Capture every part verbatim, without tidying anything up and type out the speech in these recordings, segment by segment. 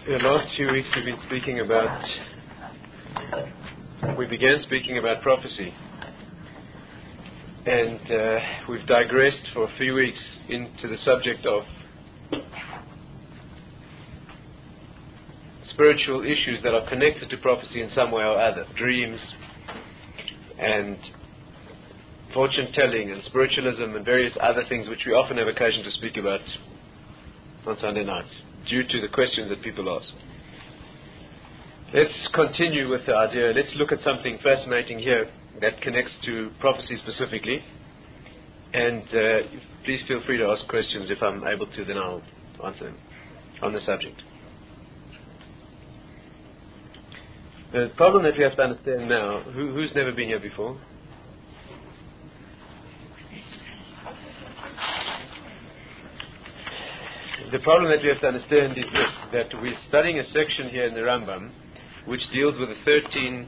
The last few weeks we've been speaking about, we began speaking about prophecy, and uh, we've digressed for a few weeks into the subject of spiritual issues that are connected to prophecy in some way or other, dreams and fortune telling and spiritualism and various other things which we often have occasion to speak about on Sunday nights, due to the questions that people ask. Let's continue with the idea. Let's look at something fascinating here that connects to prophecy specifically. And uh, please feel free to ask questions. If I'm able to, then I'll answer them on the subject. The problem that we have to understand now, who, who's never been here before? The problem that we have to understand is this, that we're studying a section here in the Rambam which deals with the thirteen,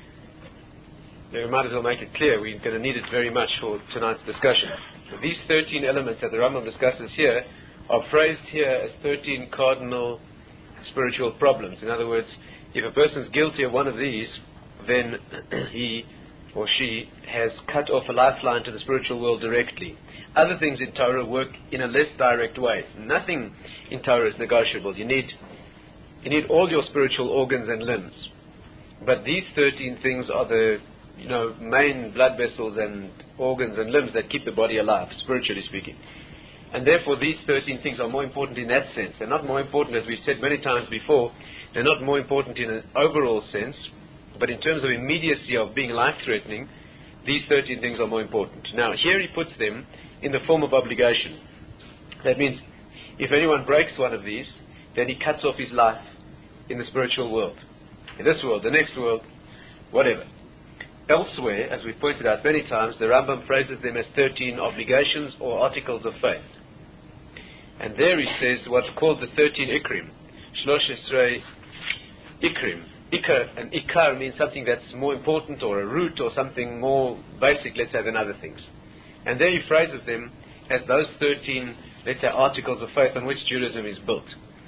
we might as well make it clear, we're going to need it very much for tonight's discussion. So these thirteen elements that the Rambam discusses here are phrased here as thirteen cardinal spiritual problems. In other words, if a person is guilty of one of these, then he or she has cut off a lifeline to the spiritual world directly. Other things in Torah work in a less direct way. Nothing in Torah is negotiable. You need you need all your spiritual organs and limbs. But these thirteen things are the you know main blood vessels and organs and limbs that keep the body alive, spiritually speaking. And therefore these thirteen things are more important in that sense. They're not more important, as we've said many times before, they're not more important in an overall sense, but in terms of immediacy of being life-threatening, these thirteen things are more important. Now, here he puts them in the form of obligation. That means if anyone breaks one of these, then he cuts off his life in the spiritual world. In this world, the next world, whatever. Elsewhere, as we pointed out many times, the Rambam phrases them as thirteen obligations or articles of faith. And there he says what's called the thirteen ikrim. Shlosh Esrei ikrim. Ikar, and ikar means something that's more important or a root or something more basic, let's say, than other things. And there he phrases them as those thirteen, let's say, articles of faith on which Judaism is built.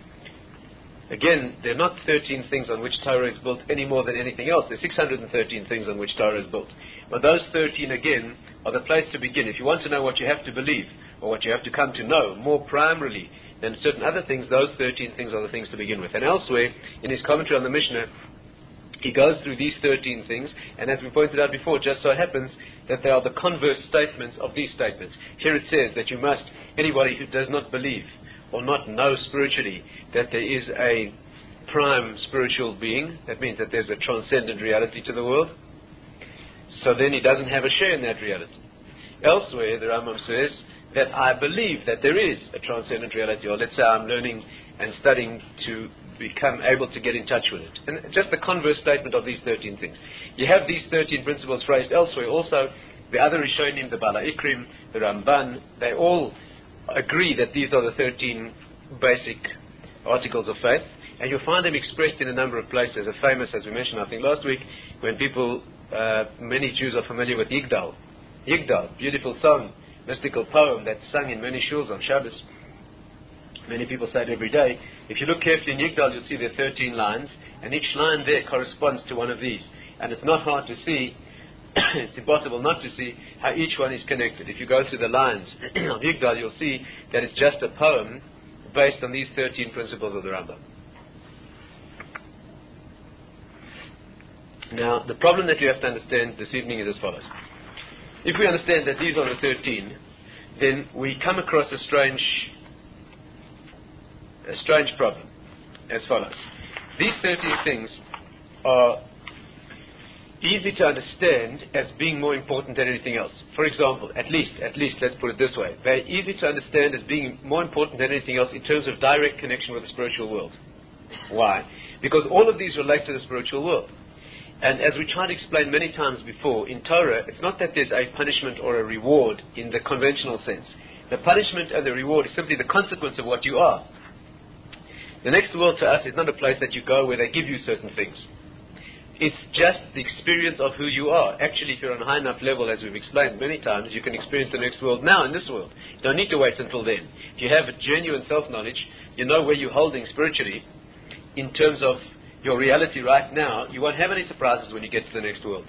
Again, they're not thirteen things on which Torah is built any more than anything else. There's six hundred thirteen things on which Torah is built. But those thirteen, again, are the place to begin. If you want to know what you have to believe, or what you have to come to know more primarily than certain other things, those thirteen things are the things to begin with. And elsewhere, in his commentary on the Mishnah, he goes through these thirteen things, and as we pointed out before, it just so happens that they are the converse statements of these statements. Here it says that you must, anybody who does not believe or not know spiritually that there is a prime spiritual being, that means that there's a transcendent reality to the world, so then he doesn't have a share in that reality. Elsewhere, the Rambam says that I believe that there is a transcendent reality, or let's say I'm learning and studying to become able to get in touch with it. And just the converse statement of these thirteen things. You have these thirteen principles phrased elsewhere. Also, the other Rishonim, the Bala Ikrim, the Ramban, they all agree that these are the thirteen basic articles of faith. And you'll find them expressed in a number of places. A famous, as we mentioned, I think last week, when people, uh, many Jews are familiar with Yigdal. Yigdal, beautiful song, mystical poem that's sung in many shuls on Shabbos. Many people say it every day. If you look carefully in Yigdal, you'll see there are thirteen lines, and each line there corresponds to one of these. And it's not hard to see, it's impossible not to see how each one is connected. If you go through the lines of Yigdal, you'll see that it's just a poem based on these thirteen principles of the Rambam. Now, the problem that you have to understand this evening is as follows. If we understand that these are the thirteen, then we come across a strange a strange problem as follows. These thirteen things are easy to understand as being more important than anything else. For example, at least, at least, let's put it this way. They're easy to understand as being more important than anything else in terms of direct connection with the spiritual world. Why? Because all of these relate to the spiritual world. And as we tried to explain many times before, in Torah, it's not that there's a punishment or a reward in the conventional sense. The punishment and the reward is simply the consequence of what you are. The next world to us is not a place that you go where they give you certain things. It's just the experience of who you are. Actually, if you're on a high enough level, as we've explained many times, you can experience the next world now in this world. You don't need to wait until then. If you have a genuine self-knowledge, you know where you're holding spiritually, in terms of your reality right now, you won't have any surprises when you get to the next world.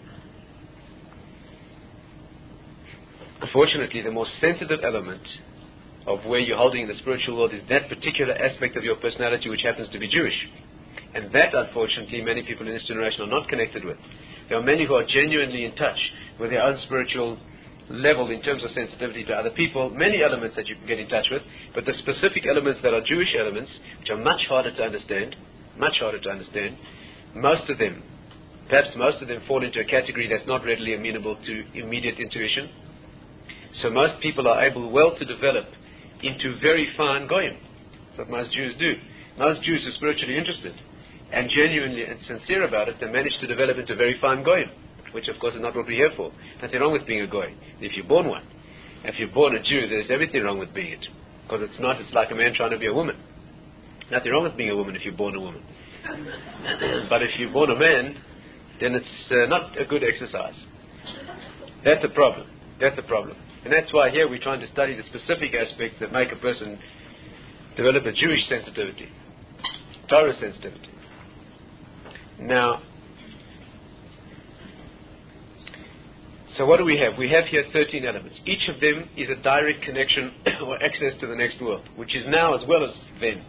Unfortunately, the most sensitive element of where you're holding in the spiritual world is that particular aspect of your personality which happens to be Jewish. And that, unfortunately, many people in this generation are not connected with. There are many who are genuinely in touch with their own spiritual level in terms of sensitivity to other people, many elements that you can get in touch with, but the specific elements that are Jewish elements, which are much harder to understand, much harder to understand, most of them, perhaps most of them fall into a category that's not readily amenable to immediate intuition. So most people are able well to develop into very fine goyim. That's what most Jews do. Most Jews are spiritually interested and genuinely and sincere about it, they manage to develop into very fine goyim, which of course is not what we're here for. Nothing wrong with being a goy, if you're born one. If you're born a Jew, there's everything wrong with being it. Because it's not, it's like a man trying to be a woman. Nothing wrong with being a woman if you're born a woman. But if you're born a man, then it's uh, not a good exercise. That's a problem. That's a problem. And that's why here we're trying to study the specific aspects that make a person develop a Jewish sensitivity, Torah sensitivity. Now, so what do we have? We have here thirteen elements. Each of them is a direct connection or access to the next world, which is now as well as then.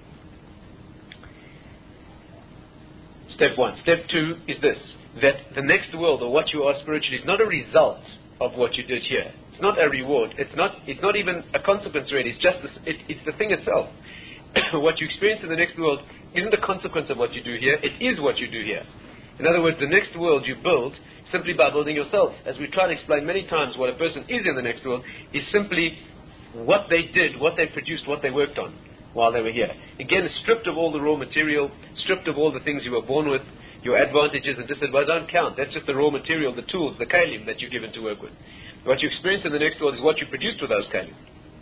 Step one. Step two is this, that the next world, or what you are spiritually, is not a result of what you did here. It's not a reward. It's not It's not even a consequence really. It's just, this, it, it's the thing itself. What you experience in the next world isn't a consequence of what you do here. It is what you do here. In other words, the next world you build simply by building yourself. As we try to explain many times, what a person is in the next world is simply what they did, what they produced, what they worked on while they were here. Again, stripped of all the raw material, stripped of all the things you were born with, your advantages and disadvantages don't count. That's just the raw material, the tools, the kalim that you're given to work with. What you experience in the next world is what you produced with those kalim.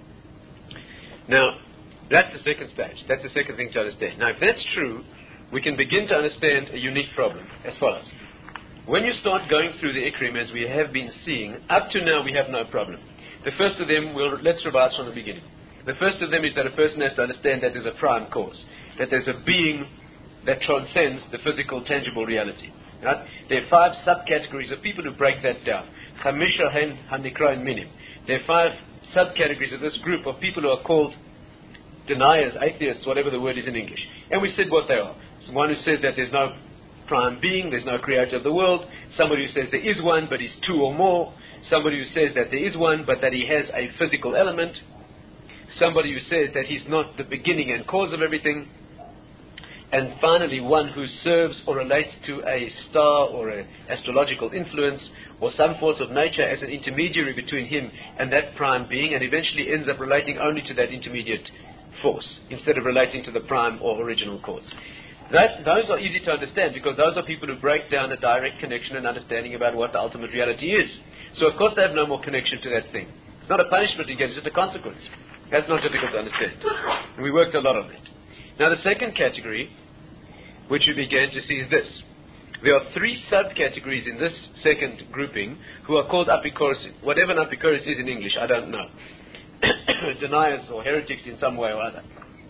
Now, that's the second stage. That's the second thing to understand. Now, if that's true, we can begin to understand a unique problem as follows. When you start going through the Ikrim, as we have been seeing, up to now we have no problem. The first of them, we'll, let's revise from the beginning. The first of them is that a person has to understand that there's a prime cause, that there's a being that transcends the physical, tangible reality. Right? There are five subcategories of people who break that down. Chamisha hen hanikroin minim. There are five subcategories of this group of people who are called deniers, atheists, whatever the word is in English. And we said what they are. So one who says that there's no prime being, there's no creator of the world. Somebody who says there is one, but he's two or more. Somebody who says that there is one, but that he has a physical element. Somebody who says that he's not the beginning and cause of everything. And finally, one who serves or relates to a star or an astrological influence or some force of nature as an intermediary between him and that prime being, and eventually ends up relating only to that intermediate force instead of relating to the prime or original cause. That, those are easy to understand because those are people who break down a direct connection and understanding about what the ultimate reality is. So of course they have no more connection to that thing. It's not a punishment again, it's just a consequence. That's not difficult to understand. And we worked a lot on that. Now the second category, which we began to see, is this. There are three subcategories in this second grouping who are called apikoros. Whatever an apikoros is in English, I don't know. Deniers or heretics in some way or other.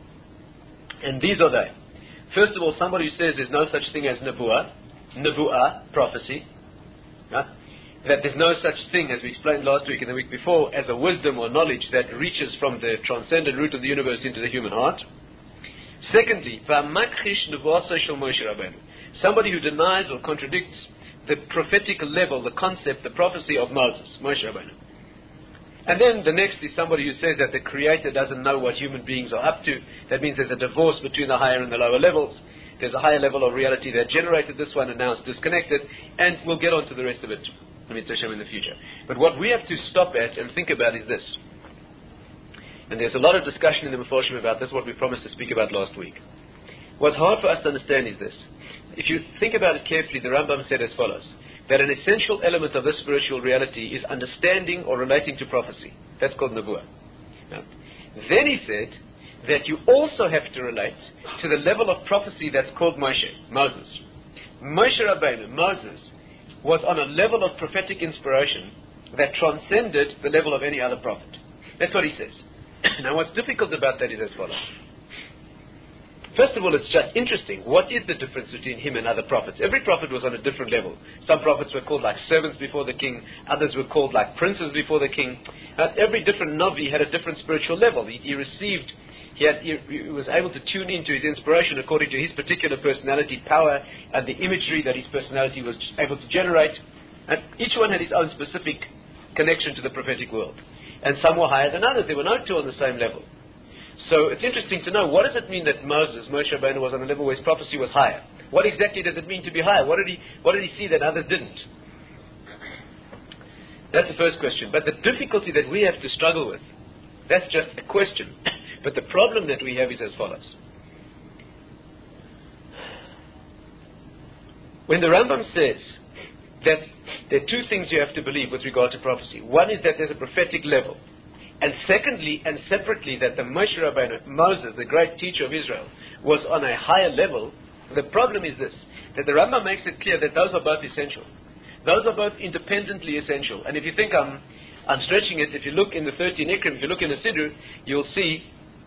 And these are they. First of all, somebody who says there's no such thing as nebuah, nebuah, prophecy, right? That there's no such thing, as we explained last week and the week before, as a wisdom or knowledge that reaches from the transcendent root of the universe into the human heart. Secondly, somebody who denies or contradicts the prophetic level, the concept, the prophecy of Moses, Moshe Rabbeinu. And then the next is somebody who says that the Creator doesn't know what human beings are up to. That means there's a divorce between the higher and the lower levels. There's a higher level of reality that generated this one and now it's disconnected. And we'll get on to the rest of it in the future. But what we have to stop at and think about is this. And there's a lot of discussion in the Meforshim about this, what we promised to speak about last week. What's hard for us to understand is this. If you think about it carefully, the Rambam said as follows, that an essential element of this spiritual reality is understanding or relating to prophecy. That's called Nebuah. Now, then he said that you also have to relate to the level of prophecy that's called Moshe, Moses. Moshe Rabbeinu, Moses, was on a level of prophetic inspiration that transcended the level of any other prophet. That's what he says. Now what's difficult about that is as follows. First of all, it's just interesting. What is the difference between him and other prophets? Every prophet was on a different level. Some prophets were called like servants before the king. Others were called like princes before the king. And every different Navi had a different spiritual level. He, he received, he, had, he, he was able to tune into his inspiration according to his particular personality, power, and the imagery that his personality was able to generate. And each one had his own specific connection to the prophetic world. And some were higher than others. There were no two on the same level. So it's interesting to know, what does it mean that Moses, Moshe Rabbeinu, was on a level where his prophecy was higher? What exactly does it mean to be higher? What did he, what did he see that others didn't? That's the first question. But the difficulty that we have to struggle with, that's just a question. But the problem that we have is as follows. When the Rambam says that there are two things you have to believe with regard to prophecy. One is that there's a prophetic level. And secondly, and separately, that the Moshe Rabbeinu, Moses, the great teacher of Israel, was on a higher level. The problem is this, that the Rambam makes it clear that those are both essential. Those are both independently essential. And if you think I'm, I'm stretching it, if you look in the thirteen Ikrim, if you look in the Siddur, you'll see,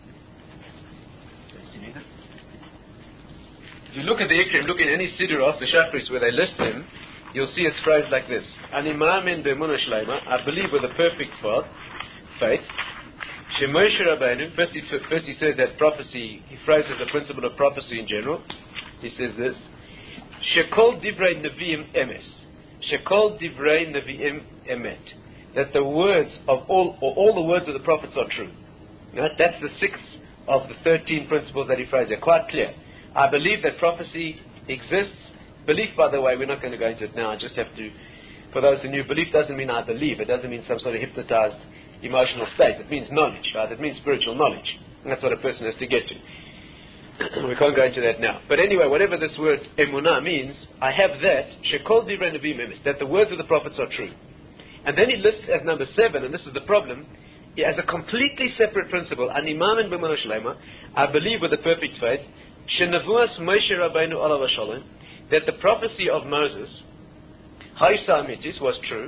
if you look at the Ikrim, look in any Siddur of the Shachris where they list them, you'll see it's phrased like this. Ani ma'amin be'emunah shleima, I believe with a perfect faith, faith. Moshe Rabbeinu, first he, first he says that prophecy, he phrases the principle of prophecy in general. He says this, Shekol divrei neviim emes. Shekol divrei neviim emet. That the words of all, or all the words of the prophets are true. Right? That's the sixth of the thirteen principles that he phrases. They're quite clear. I believe that prophecy exists. Belief, by the way, we're not going to go into it now. I just have to, for those who knew, belief doesn't mean I believe. It doesn't mean some sort of hypnotized emotional state. It means knowledge, right? It means spiritual knowledge. And that's what a person has to get to. We can't go into that now. But anyway, whatever this word emunah means, I have that, shekol divrei neviim emes, that the words of the prophets are true. And then he lists as number seven, and this is the problem, he has a completely separate principle, ani ma'amin be'emunah shleima, I believe with a perfect faith, shenevuas Moshe Rabbeinu alav hashalom, that the prophecy of Moses, Haisa Amitis, was true,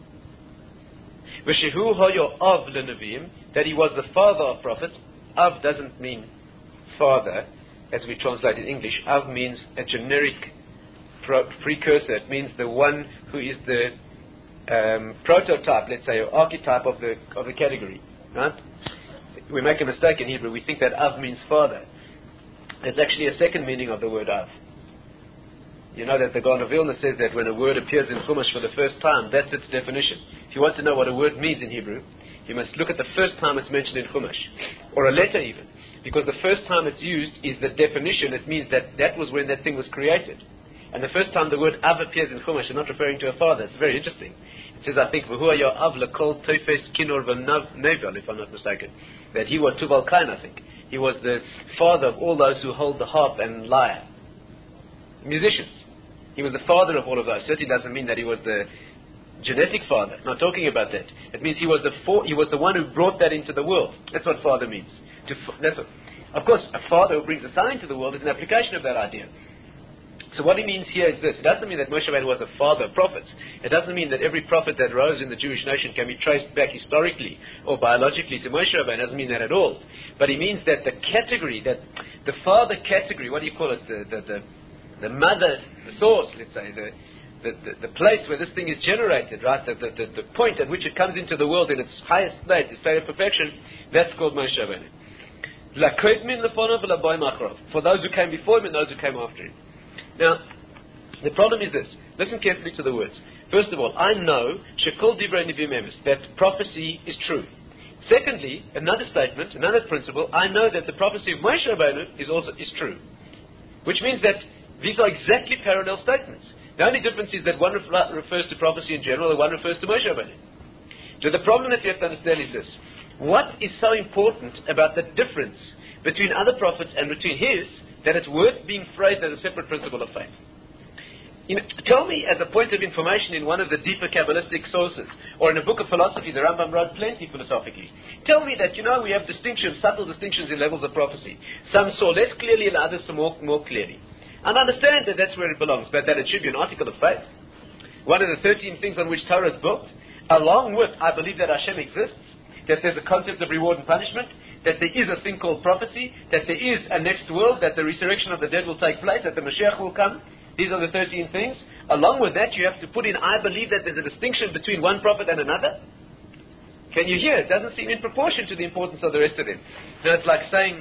V'shehu hoyo av lenevim, that he was the father of prophets. Av doesn't mean father, as we translate in English. Av means a generic pro- precursor. It means the one who is the um, prototype, let's say, or archetype of the of the category. Right? We make a mistake in Hebrew. We think that Av means father. There's actually a second meaning of the word Av. You know that the Gaon of Vilna says that when a word appears in Chumash for the first time, that's its definition. If you want to know what a word means in Hebrew, you must look at the first time it's mentioned in Chumash, or a letter even. Because the first time it's used is the definition. It means that that was when that thing was created. And the first time the word Av appears in Chumash, it's not referring to a father. It's very interesting. It says, I think, V'hu haya Av lekol tofes kinor v'nevel, if I'm not mistaken. That he was Tuval Kain, I think. He was the father of all those who hold the harp and lyre. Musicians. He was the father of all of those. Certainly doesn't mean that he was the genetic father. Not talking about that. It means he was the for, he was the one who brought that into the world. That's what father means. To, that's what, of course, a father who brings a son into the world is an application of that idea. So what he means here is this. It doesn't mean that Moshe Rabbeinu was the father of prophets. It doesn't mean that every prophet that rose in the Jewish nation can be traced back historically or biologically to Moshe Rabbeinu. It doesn't mean that at all. But he means that the category, that the father category, what do you call it? The the, the The mother, the source, let's say, the, the, the, the place where this thing is generated, right? The, the, the, the point at which it comes into the world in its highest state, its state of perfection, that's called Moshe Rabbeinu. For those who came before him and those who came after him. Now, the problem is this. Listen carefully to the words. First of all, I know shekol divrei neviim emes, that prophecy is true. Secondly, another statement, another principle, I know that the prophecy of Moshe Rabbeinu is also is true. Which means that these are exactly parallel statements. The only difference is that one ref- refers to prophecy in general and one refers to Moshe Rabbeinu. So the problem that you have to understand is this. What is so important about the difference between other prophets and between his that it's worth being phrased as a separate principle of faith? You know, tell me as a point of information in one of the deeper Kabbalistic sources or in a book of philosophy, the Rambam wrote plenty philosophically. Tell me that, you know, we have distinctions, subtle distinctions in levels of prophecy. Some saw less clearly and others saw more, more clearly. And I understand that that's where it belongs, but that it should be an article of faith. One of the thirteen things on which Torah is built, along with, I believe that Hashem exists, that there's a concept of reward and punishment, that there is a thing called prophecy, that there is a next world, that the resurrection of the dead will take place, that the Mashiach will come. These are the thirteen things. Along with that, you have to put in, I believe that there's a distinction between one prophet and another. Can you hear? It doesn't seem in proportion to the importance of the rest of them. Now, it's like saying,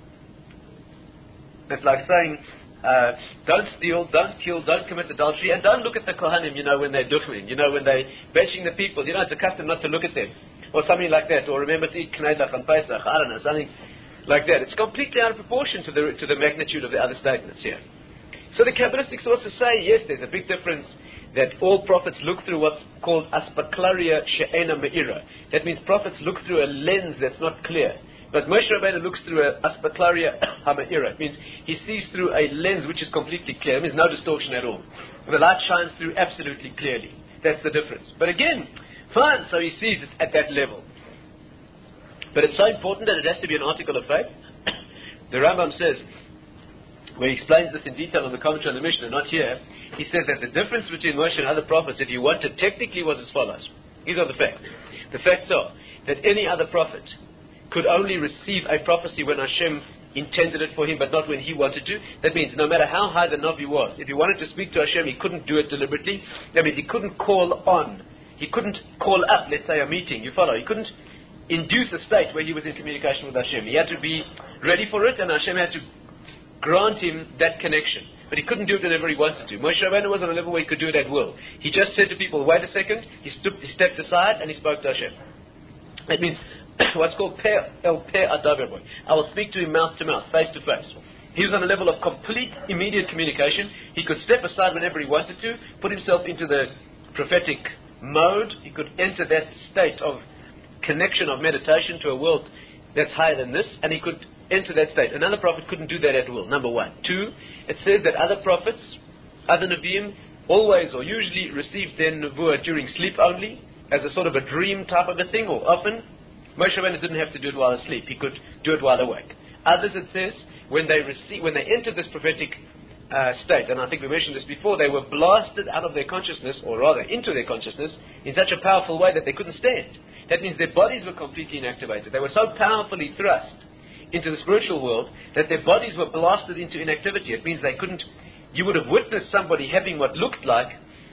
it's like saying, uh, don't steal, don't kill, don't commit adultery, and don't look at the Kohanim, you know, when they're duchling, you know, when they're benching the people. You know, it's a custom not to look at them. Or something like that. Or remember to eat Kneidach and Pesach. I don't know, something like that. It's completely out of proportion to the to the magnitude of the other statements here. So the Kabbalistic sources say, yes, there's a big difference that all prophets look through what's called aspaklaria she'ena me'ira. That means prophets look through a lens that's not clear. But Moshe Rabbeinu looks through a aspaklaria ha'me'ira. It means he sees through a lens which is completely clear. It means no distortion at all. The light shines through absolutely clearly. That's the difference. But again, fine, so he sees it at that level. But it's so important that it has to be an article of faith. The Rambam says, where he explains this in detail on the commentary on the Mishnah, not here, he says that the difference between Moshe and other prophets, if you want it, technically was as follows. These are the facts. The facts are that any other prophet could only receive a prophecy when Hashem intended it for him, but not when he wanted to. That means no matter how high the Navi was, if he wanted to speak to Hashem, he couldn't do it deliberately. That means he couldn't call on. He couldn't call up, let's say, a meeting. You follow? He couldn't induce a state where he was in communication with Hashem. He had to be ready for it, and Hashem had to grant him that connection. But he couldn't do it whenever he wanted to. Moshe Rabbeinu was on a level where he could do it at will. He just said to people, wait a second. He, stood, he stepped aside and he spoke to Hashem. That means what's called per el per adaber boy. I will speak to him mouth to mouth, face to face. He was on a level of complete, immediate communication. He could step aside whenever he wanted to, put himself into the prophetic mode. He could enter that state of connection, of meditation to a world that's higher than this, and he could enter that state. Another prophet couldn't do that at will, number one. Two, it says that other prophets, other Nevi'im, always or usually received their Nevuah during sleep only, as a sort of a dream type of a thing, or often. Moshe Rabbeinu didn't have to do it while asleep. He could do it while awake. Others, it says, when they receive, when they entered this prophetic uh, state, and I think we mentioned this before, they were blasted out of their consciousness, or rather into their consciousness, in such a powerful way that they couldn't stand. That means their bodies were completely inactivated. They were so powerfully thrust into the spiritual world that their bodies were blasted into inactivity. It means they couldn't, you would have witnessed somebody having what looked like,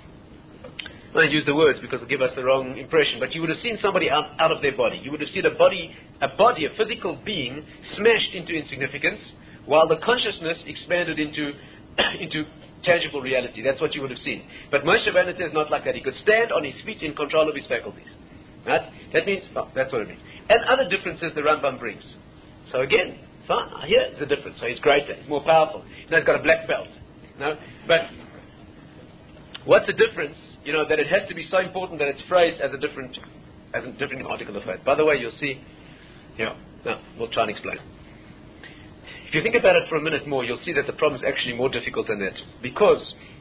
I don't use the words because it'll give us the wrong impression, but you would have seen somebody out, out of their body. You would have seen a body, a body, a physical being smashed into insignificance, while the consciousness expanded into into tangible reality. That's what you would have seen. But Moshe Rabbeinu is not like that. He could stand on his feet in control of his faculties. Right? That means, oh, that's what it means. And other differences the Rambam brings. So again, fine, here is the difference. So he's greater, he's more powerful. Now he's got a black belt. No? But what's the difference? You know, that it has to be so important that it's phrased as a different as a different article of faith. By the way, you'll see, yeah, no, we'll try and explain. If you think about it for a minute more, you'll see that the problem is actually more difficult than that. Because,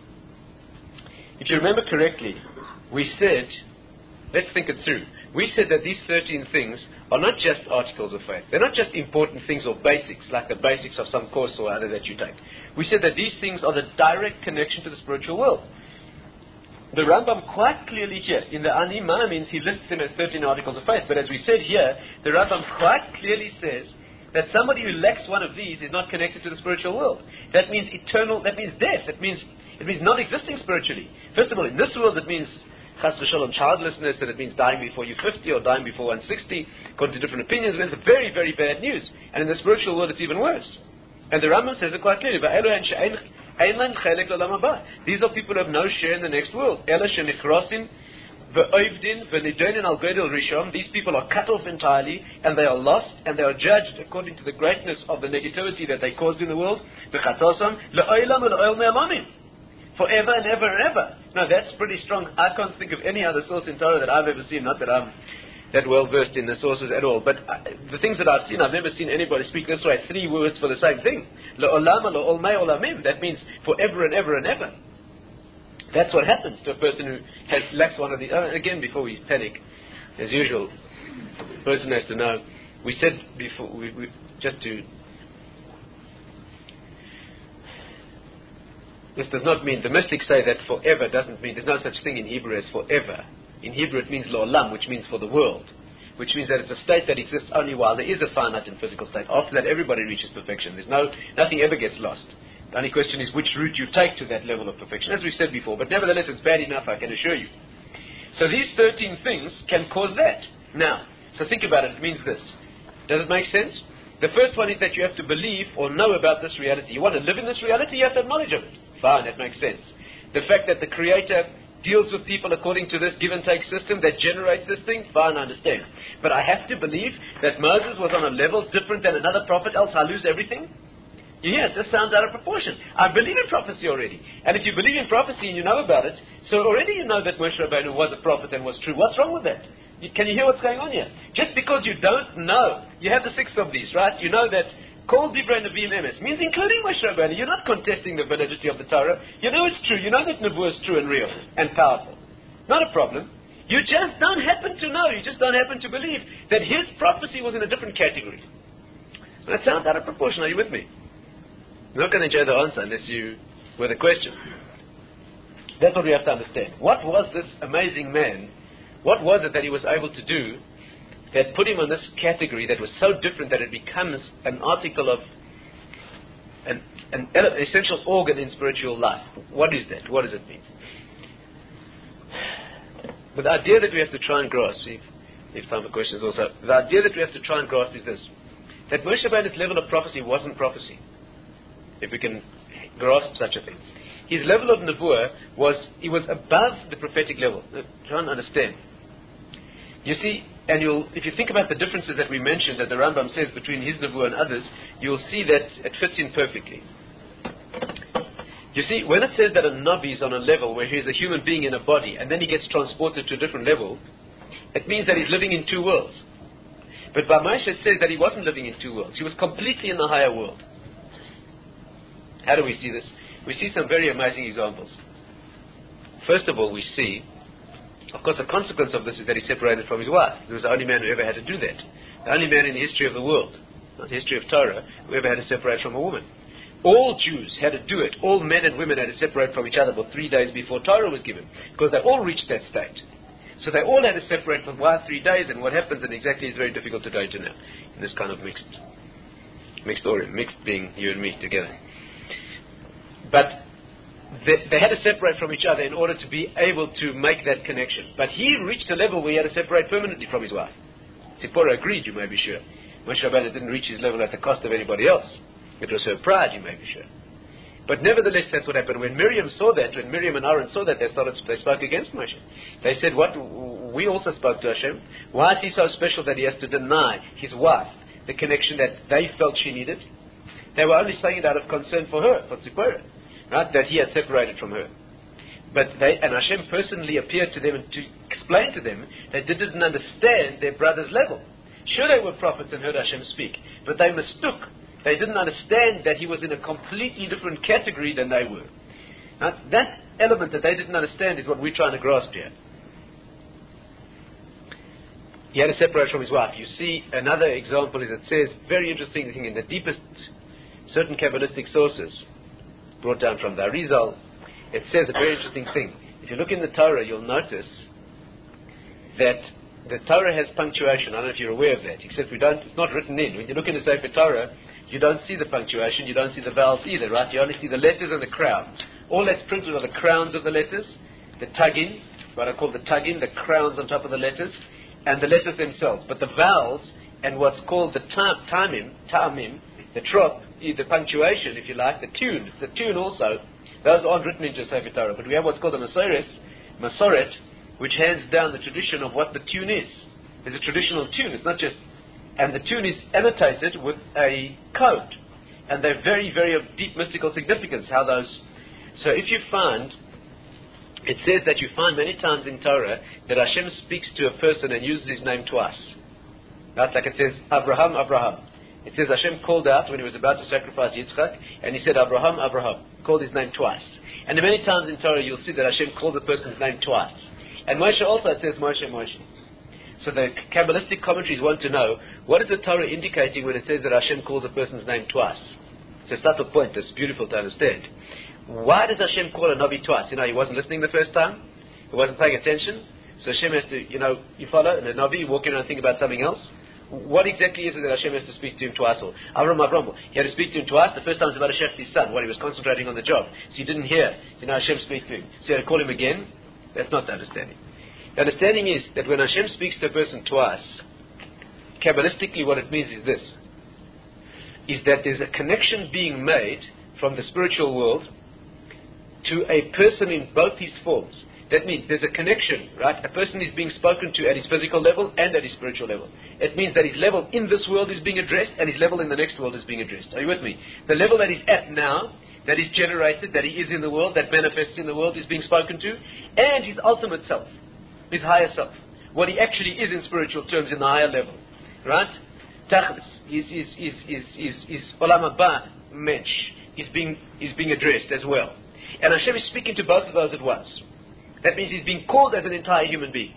if you remember correctly, we said, let's think it through. We said that these thirteen things are not just articles of faith. They're not just important things or basics, like the basics of some course or other that you take. We said that these things are the direct connection to the spiritual world. The Rambam quite clearly here, in the Ani Ma means he lists them as thirteen articles of faith, but as we said here, the Rambam quite clearly says that somebody who lacks one of these is not connected to the spiritual world. That means eternal, that means death, it means, it means non-existing spiritually. First of all, in this world it means chas v'shalom childlessness, and it means dying before you're fifty or dying before one's sixty, according to different opinions, and it's very, very bad news. And in the spiritual world it's even worse. And the Rambam says it quite clearly, these are people who have no share in the next world. These people are cut off entirely, and they are lost, and they are judged according to the greatness of the negativity that they caused in the world. Forever and ever and ever. Now that's pretty strong. I can't think of any other source in Torah that I've ever seen, not that I'm that well versed in the sources at all, but uh, the things that I've seen, I've never seen anybody speak this way, three words for the same thing. La'olama la'olmei olamim. That means forever and ever and ever. That's what happens to a person who has lacks one of these. Uh, again, before we panic, as usual, the person has to know. We said before, we, we, just to, this does not mean, the mystics say that forever doesn't mean, there's no such thing in Hebrew as forever. In Hebrew it means la'olam, which means for the world. which means that it's a state that exists only while there is a finite and physical state. After that, everybody reaches perfection. There's no, nothing ever gets lost. The only question is which route you take to that level of perfection, as we said before. But nevertheless, it's bad enough, I can assure you. So these thirteen things can cause that. Now, so think about it. It means this. Does it make sense? The first one is that you have to believe or know about this reality. You want to live in this reality, you have to have knowledge of it. Fine, that makes sense. The fact that the Creator deals with people according to this give and take system that generates this thing, fine, I understand. But I have to believe that Moses was on a level different than another prophet, else I'll lose everything? You hear, it just sounds out of proportion. I believe in prophecy already. And if you believe in prophecy and you know about it, so already you know that Moshe Rabbeinu was a prophet and was true. What's wrong with that? You, can you hear what's going on here? Just because you don't know, you have the sixth of these, right? You know that Kol Divrei Nevi'im Emes means including Moshe Rabbeinu. You're not contesting the validity of the Torah. You know it's true. You know that Nebuah is true and real and powerful. Not a problem. You just don't happen to know. You just don't happen to believe that his prophecy was in a different category. That sounds out of proportion. Are you with me? You're not going to enjoy the answer unless you were the question. That's what we have to understand. What was this amazing man? What was it that he was able to do that put him on this category that was so different that it becomes an article of an, an essential organ in spiritual life? What is that? What does it mean? But the idea that we have to try and grasp, if, if time for questions also, the idea that we have to try and grasp is this, that Moshe Rabbeinu's level of prophecy wasn't prophecy, if we can grasp such a thing. His level of Nebuah was, he was above the prophetic level. Try and understand. You see, and you'll, if you think about the differences that we mentioned that the Rambam says between his Nebuah and others, you'll see that it fits in perfectly. You see, when it says that a Nabi is on a level where he is a human being in a body and then he gets transported to a different level, it means that he's living in two worlds. But by Moshe it says that he wasn't living in two worlds. He was completely in the higher world. How do we see this? We see some very amazing examples. First of all, we see, of course, the consequence of this is that he separated from his wife. He was the only man who ever had to do that. The only man in the history of the world, not the history of Torah, who ever had to separate from a woman. All Jews had to do it. All men and women had to separate from each other for three days before Torah was given, because they all reached that state. So they all had to separate from wife three days, and what happens and exactly is very difficult today to know in this kind of mixed, mixed order, mixed being you and me together. But they, they had to separate from each other in order to be able to make that connection. But he reached a level where he had to separate permanently from his wife. Zipporah agreed, you may be sure. Moshe Rabbeinu didn't reach his level at the cost of anybody else. It was her pride, you may be sure. But nevertheless, that's what happened. When Miriam saw that, when Miriam and Aaron saw that, they started, they spoke against Moshe. They said, what? We also spoke to Hashem. Why is he so special that he has to deny his wife the connection that they felt she needed? They were only saying it out of concern for her, for Zipporah, right? That he had separated from her. But they, and Hashem personally appeared to them and to explain to them that they didn't understand their brother's level. Sure, they were prophets and heard Hashem speak, but they mistook. They didn't understand that he was in a completely different category than they were. Now, that element that they didn't understand is what we're trying to grasp here. He had to separate from his wife. You see, another example is it says, very interesting thing in the deepest, certain Kabbalistic sources, brought down from the Arizal, it says a very interesting thing. If you look in the Torah, you'll notice that the Torah has punctuation. I don't know if you're aware of that, except we don't, it's not written in. When you look in the Sefer Torah, you don't see the punctuation, you don't see the vowels either, right? You only see the letters and the crowns. All that's printed are the crowns of the letters, the tagin, what I call the tagin, the crowns on top of the letters, and the letters themselves. But the vowels and what's called the ta- tamim, tamim, the trop, the punctuation, if you like, the tune, it's the tune also, those aren't written into Sefer Torah. But we have what's called the Masoret, Masoret, which hands down the tradition of what the tune is. It's a traditional tune, it's not just... And the tune is annotated with a code. And they're very, very of deep mystical significance, how those... So if you find, it says that you find many times in Torah that Hashem speaks to a person and uses his name twice. That's like it says, Abraham, Abraham. It says Hashem called out when he was about to sacrifice Yitzchak, and he said, Abraham, Abraham. Called his name twice. And many times in Torah you'll see that Hashem called the person's name twice. And Moshe also, it says Moshe, Moshe. So the Kabbalistic commentaries want to know, what is the Torah indicating when it says that Hashem calls a person's name twice? It's a subtle point that's beautiful to understand. Why does Hashem call a Nabi twice? You know, he wasn't listening the first time? He wasn't paying attention? So Hashem has to, you know, you follow, and the Navi walking around and think about something else. What exactly is it that Hashem has to speak to him twice? Or Avram Avram, he had to speak to him twice. The first time was about Hashem's son, while he was concentrating on the job. So he didn't hear, you know, Hashem speak to him. So he had to call him again. That's not the understanding. The understanding is that when Hashem speaks to a person twice, Kabbalistically what it means is this, is that there's a connection being made from the spiritual world to a person in both his forms. That means there's a connection, right? A person is being spoken to at his physical level and at his spiritual level. It means that his level in this world is being addressed and his level in the next world is being addressed. Are you with me? The level that he's at now, that is generated, that he is in the world, that manifests in the world, is being spoken to, and his ultimate self, his higher self, what he actually is in spiritual terms in the higher level, right? Tachlis is is is is is is Olam Haba Mensch is being is being addressed as well, and Hashem is speaking to both of those at once. That means he's being called as an entire human being.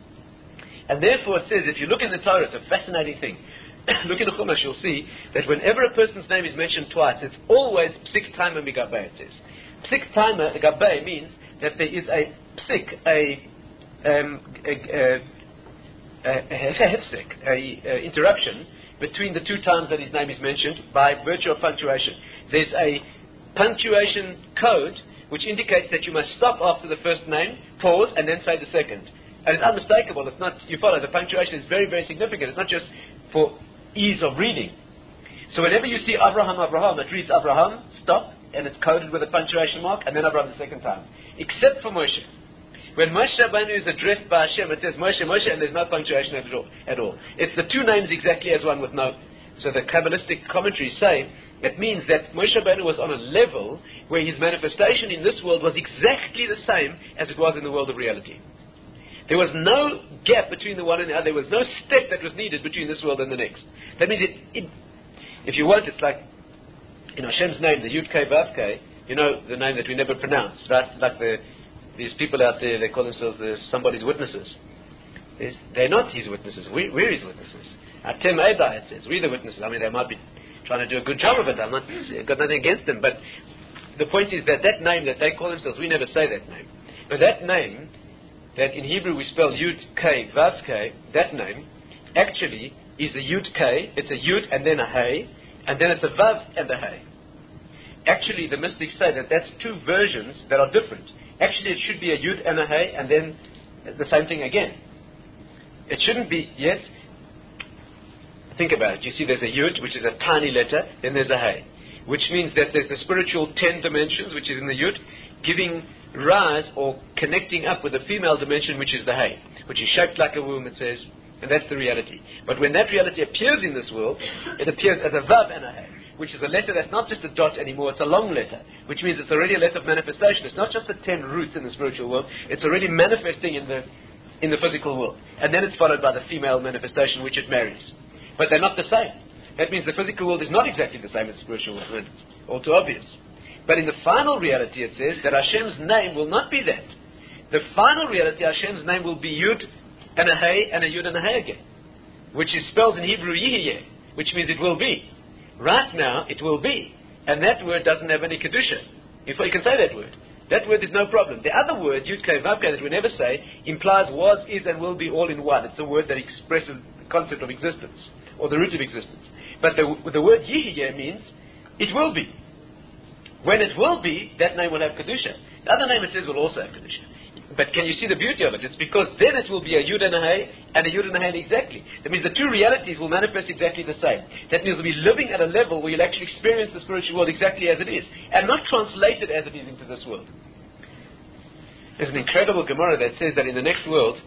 And therefore it says, if you look in the Torah, it's a fascinating thing. Look in the Chumash, you'll see that whenever a person's name is mentioned twice, it's always psik taima migabay, it says. Psik taima migabay means that there is a psik, a, um, a, a, a, a hefsek, a, a interruption between the two times that his name is mentioned by virtue of punctuation. There's a punctuation code which indicates that you must stop after the first name, pause, and then say the second. And it's unmistakable. It's not, you follow, the punctuation is very, very significant. It's not just for ease of reading. So whenever you see Abraham, Abraham, it reads Abraham, stop, and it's coded with a punctuation mark, and then Abraham the second time. Except for Moshe. When Moshe Rabbeinu is addressed by Hashem, it says Moshe, Moshe, and there's no punctuation at all. At all. It's the two names exactly as one with no. So the Kabbalistic commentaries say, it means that Moshe Rabbeinu was on a level where his manifestation in this world was exactly the same as it was in the world of reality. There was no gap between the one and the other. There was no step that was needed between this world and the next. That means, it, it, if you want, it's like, in Hashem's name, the Yud Kei Vav Kei, you know, the name that we never pronounce, right? Like the, these people out there, they call themselves the, somebody's witnesses. There's, they're not his witnesses. We, we're his witnesses. Atem Eidai, it says. We're the witnesses. I mean, they might be trying to do a good job of it. I'm not, got nothing against them. But the point is that that name that they call themselves, we never say that name. But that name, that in Hebrew we spell Yud Kei Vav Kei, that name actually is a Yud Kei. It's a Yud and then a Hey, and then it's a Vav and a Hey. Actually, the mystics say that that's two versions that are different. Actually, it should be a Yud and a Hey, and then the same thing again. It shouldn't be, yes. Think about it. You see there's a Yud, which is a tiny letter, then there's a Hey, which means that there's the spiritual ten dimensions, which is in the Yud, giving rise or connecting up with the female dimension, which is the Hey, which is shaped like a womb, it says, and that's the reality. But when that reality appears in this world, it appears as a Vav and a Hey, which is a letter that's not just a dot anymore, it's a long letter, which means it's already a letter of manifestation. It's not just the ten roots in the spiritual world, it's already manifesting in the in the physical world. And then it's followed by the female manifestation, which it marries. But they're not the same. That means the physical world is not exactly the same as the spiritual world. It's all too obvious. But in the final reality, it says that Hashem's name will not be that. The final reality, Hashem's name will be Yud and a Hey and a Yud and a Hey again, which is spelled in Hebrew Yihiyeh, which means it will be. Right now, it will be. And that word doesn't have any Kedusha. If you can say that word. That word is no problem. The other word, Yud Kei Vav Kei, that we never say, implies was, is, and will be all in one. It's a word that expresses the concept of existence, or the root of existence. But the, the word Yihiyeh means, it will be. When it will be, that name will have Kedusha. The other name it says will also have Kedusha. But can you see the beauty of it? It's because then it will be a Yud and a Hey, and a Yud and a Hey exactly. That means the two realities will manifest exactly the same. That means we'll be living at a level where you'll actually experience the spiritual world exactly as it is, and not translated as it is into this world. There's an incredible Gemara that says that in the next world,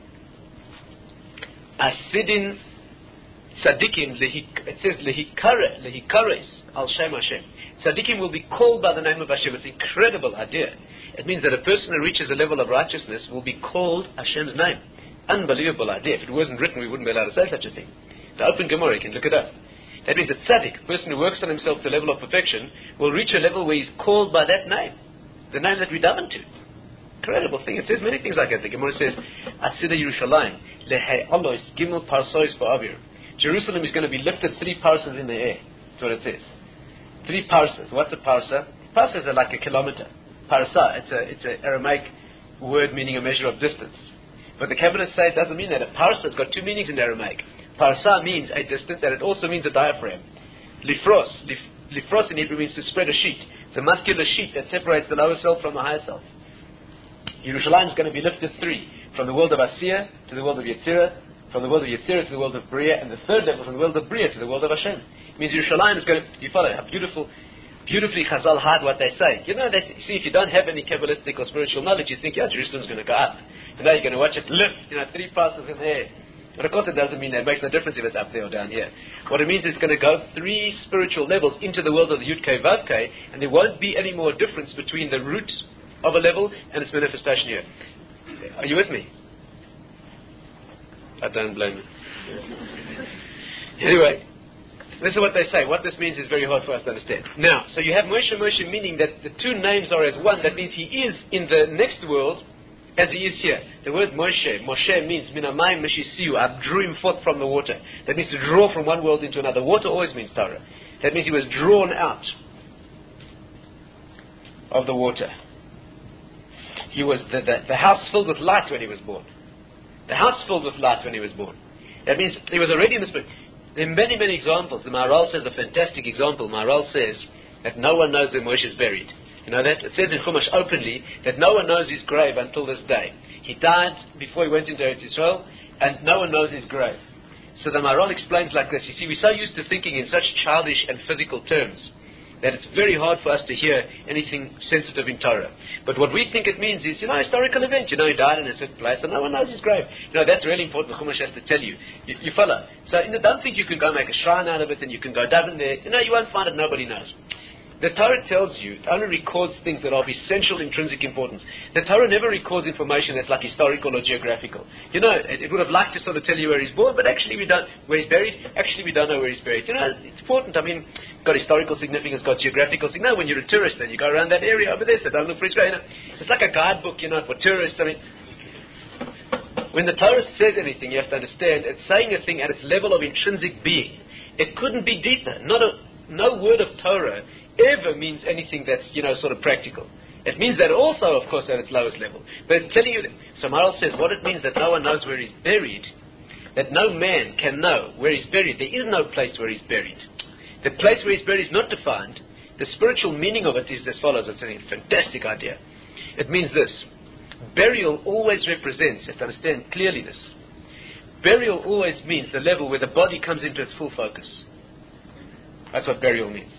Asidin Tzadikim, it says Lehikare, Lehikares al Shem Hashem. Tzadikim will be called by the name of Hashem. It's an incredible idea. It means that a person who reaches a level of righteousness will be called Hashem's name. Unbelievable idea. If it wasn't written, we wouldn't be allowed to say such a thing. The open Gemara, you can look it up. That means that tzaddik, a person who works on himself to a level of perfection, will reach a level where he's called by that name, the name that we daven to. Incredible thing. It says many things like that. The Gemara says, Asida Yerushalayim, Lehei Alois, Gimel Parsois Ba'avir. Jerusalem is going to be lifted three parsas in the air. That's what it says. Three parsas. What's a parsa? Parsas are like a kilometer. Parsa, it's a it's an Aramaic word meaning a measure of distance. But the Kabbalists say it doesn't mean that. A parsa has got two meanings in Aramaic. Parsa means a distance, and it also means a diaphragm. Lifros, lif, lifros in Hebrew means to spread a sheet. It's a muscular sheet that separates the lower self from the higher self. Yerushalayim is going to be lifted three, from the world of Asiya to the world of Yetzirah, from the world of Yetzirah to the world of Bria, and the third level from the world of Bria to the world of Hashem. It means Yerushalayim is going to, you follow how beautiful, beautifully Chazal hide what they say. You know, they see if you don't have any Kabbalistic or spiritual knowledge, you think, yeah, Jerusalem's going to go up. And now you're going to watch it lift, you know, three passes in the air. But of course it doesn't mean that. It makes no difference if it's up there or down here. What it means is it's going to go three spiritual levels into the world of the Yud-Kei Vav-Kei, and there won't be any more difference between the root of a level and its manifestation here. Are you with me? I don't blame you. Anyway, this is what they say. What this means is very hard for us to understand. Now, so you have Moshe Moshe, meaning that the two names are as one. That means he is in the next world as he is here. The word Moshe, Moshe means Minamayim Meshisiu, I drew him forth from the water. That means to draw from one world into another. Water always means Torah. That means he was drawn out of the water. He was the, the, the house filled with light when he was born. The house filled with light when he was born. That means he was already in the spirit. There are many, many examples. The Maharal says a fantastic example. Maharal says that no one knows where Moshe is buried. You know that? It says in Chumash openly that no one knows his grave until this day. He died before he went into Eretz Yisrael, and no one knows his grave. So the Maharal explains like this. You see, we're so used to thinking in such childish and physical terms that it's very hard for us to hear anything sensitive in Torah. But what we think it means is, you know, a historical event. You know, he died in a certain place, and no one knows his grave. You know, that's really important. The Chumash has to tell you. You, you follow? So, you know, don't think you can go make a shrine out of it, and you can go down there. You know, you won't find it. Nobody knows. The Torah tells you, it only records things that are of essential intrinsic importance. The Torah never records information that's like historical or geographical. You know, it, it would have liked to sort of tell you where he's born, but actually we don't, where he's buried, actually we don't know where he's buried. You know, it's important. I mean, it's got historical significance, got geographical significance. You know, when you're a tourist and you go around that area over there, so don't look for his grave. You know, it's like a guidebook, you know, for tourists. I mean, when the Torah says anything, you have to understand, it's saying a thing at its level of intrinsic being. It couldn't be deeper. Not a, no word of Torah ever means anything that's, you know, sort of practical. It means that also, of course, at its lowest level. But it's telling you, that, so Maharal says, what it means that no one knows where he's buried, that no man can know where he's buried. There is no place where he's buried. The place where he's buried is not defined. The spiritual meaning of it is as follows. It's a fantastic idea. It means this. Burial always represents, you have to understand clearly this, burial always means the level where the body comes into its full focus. That's what burial means.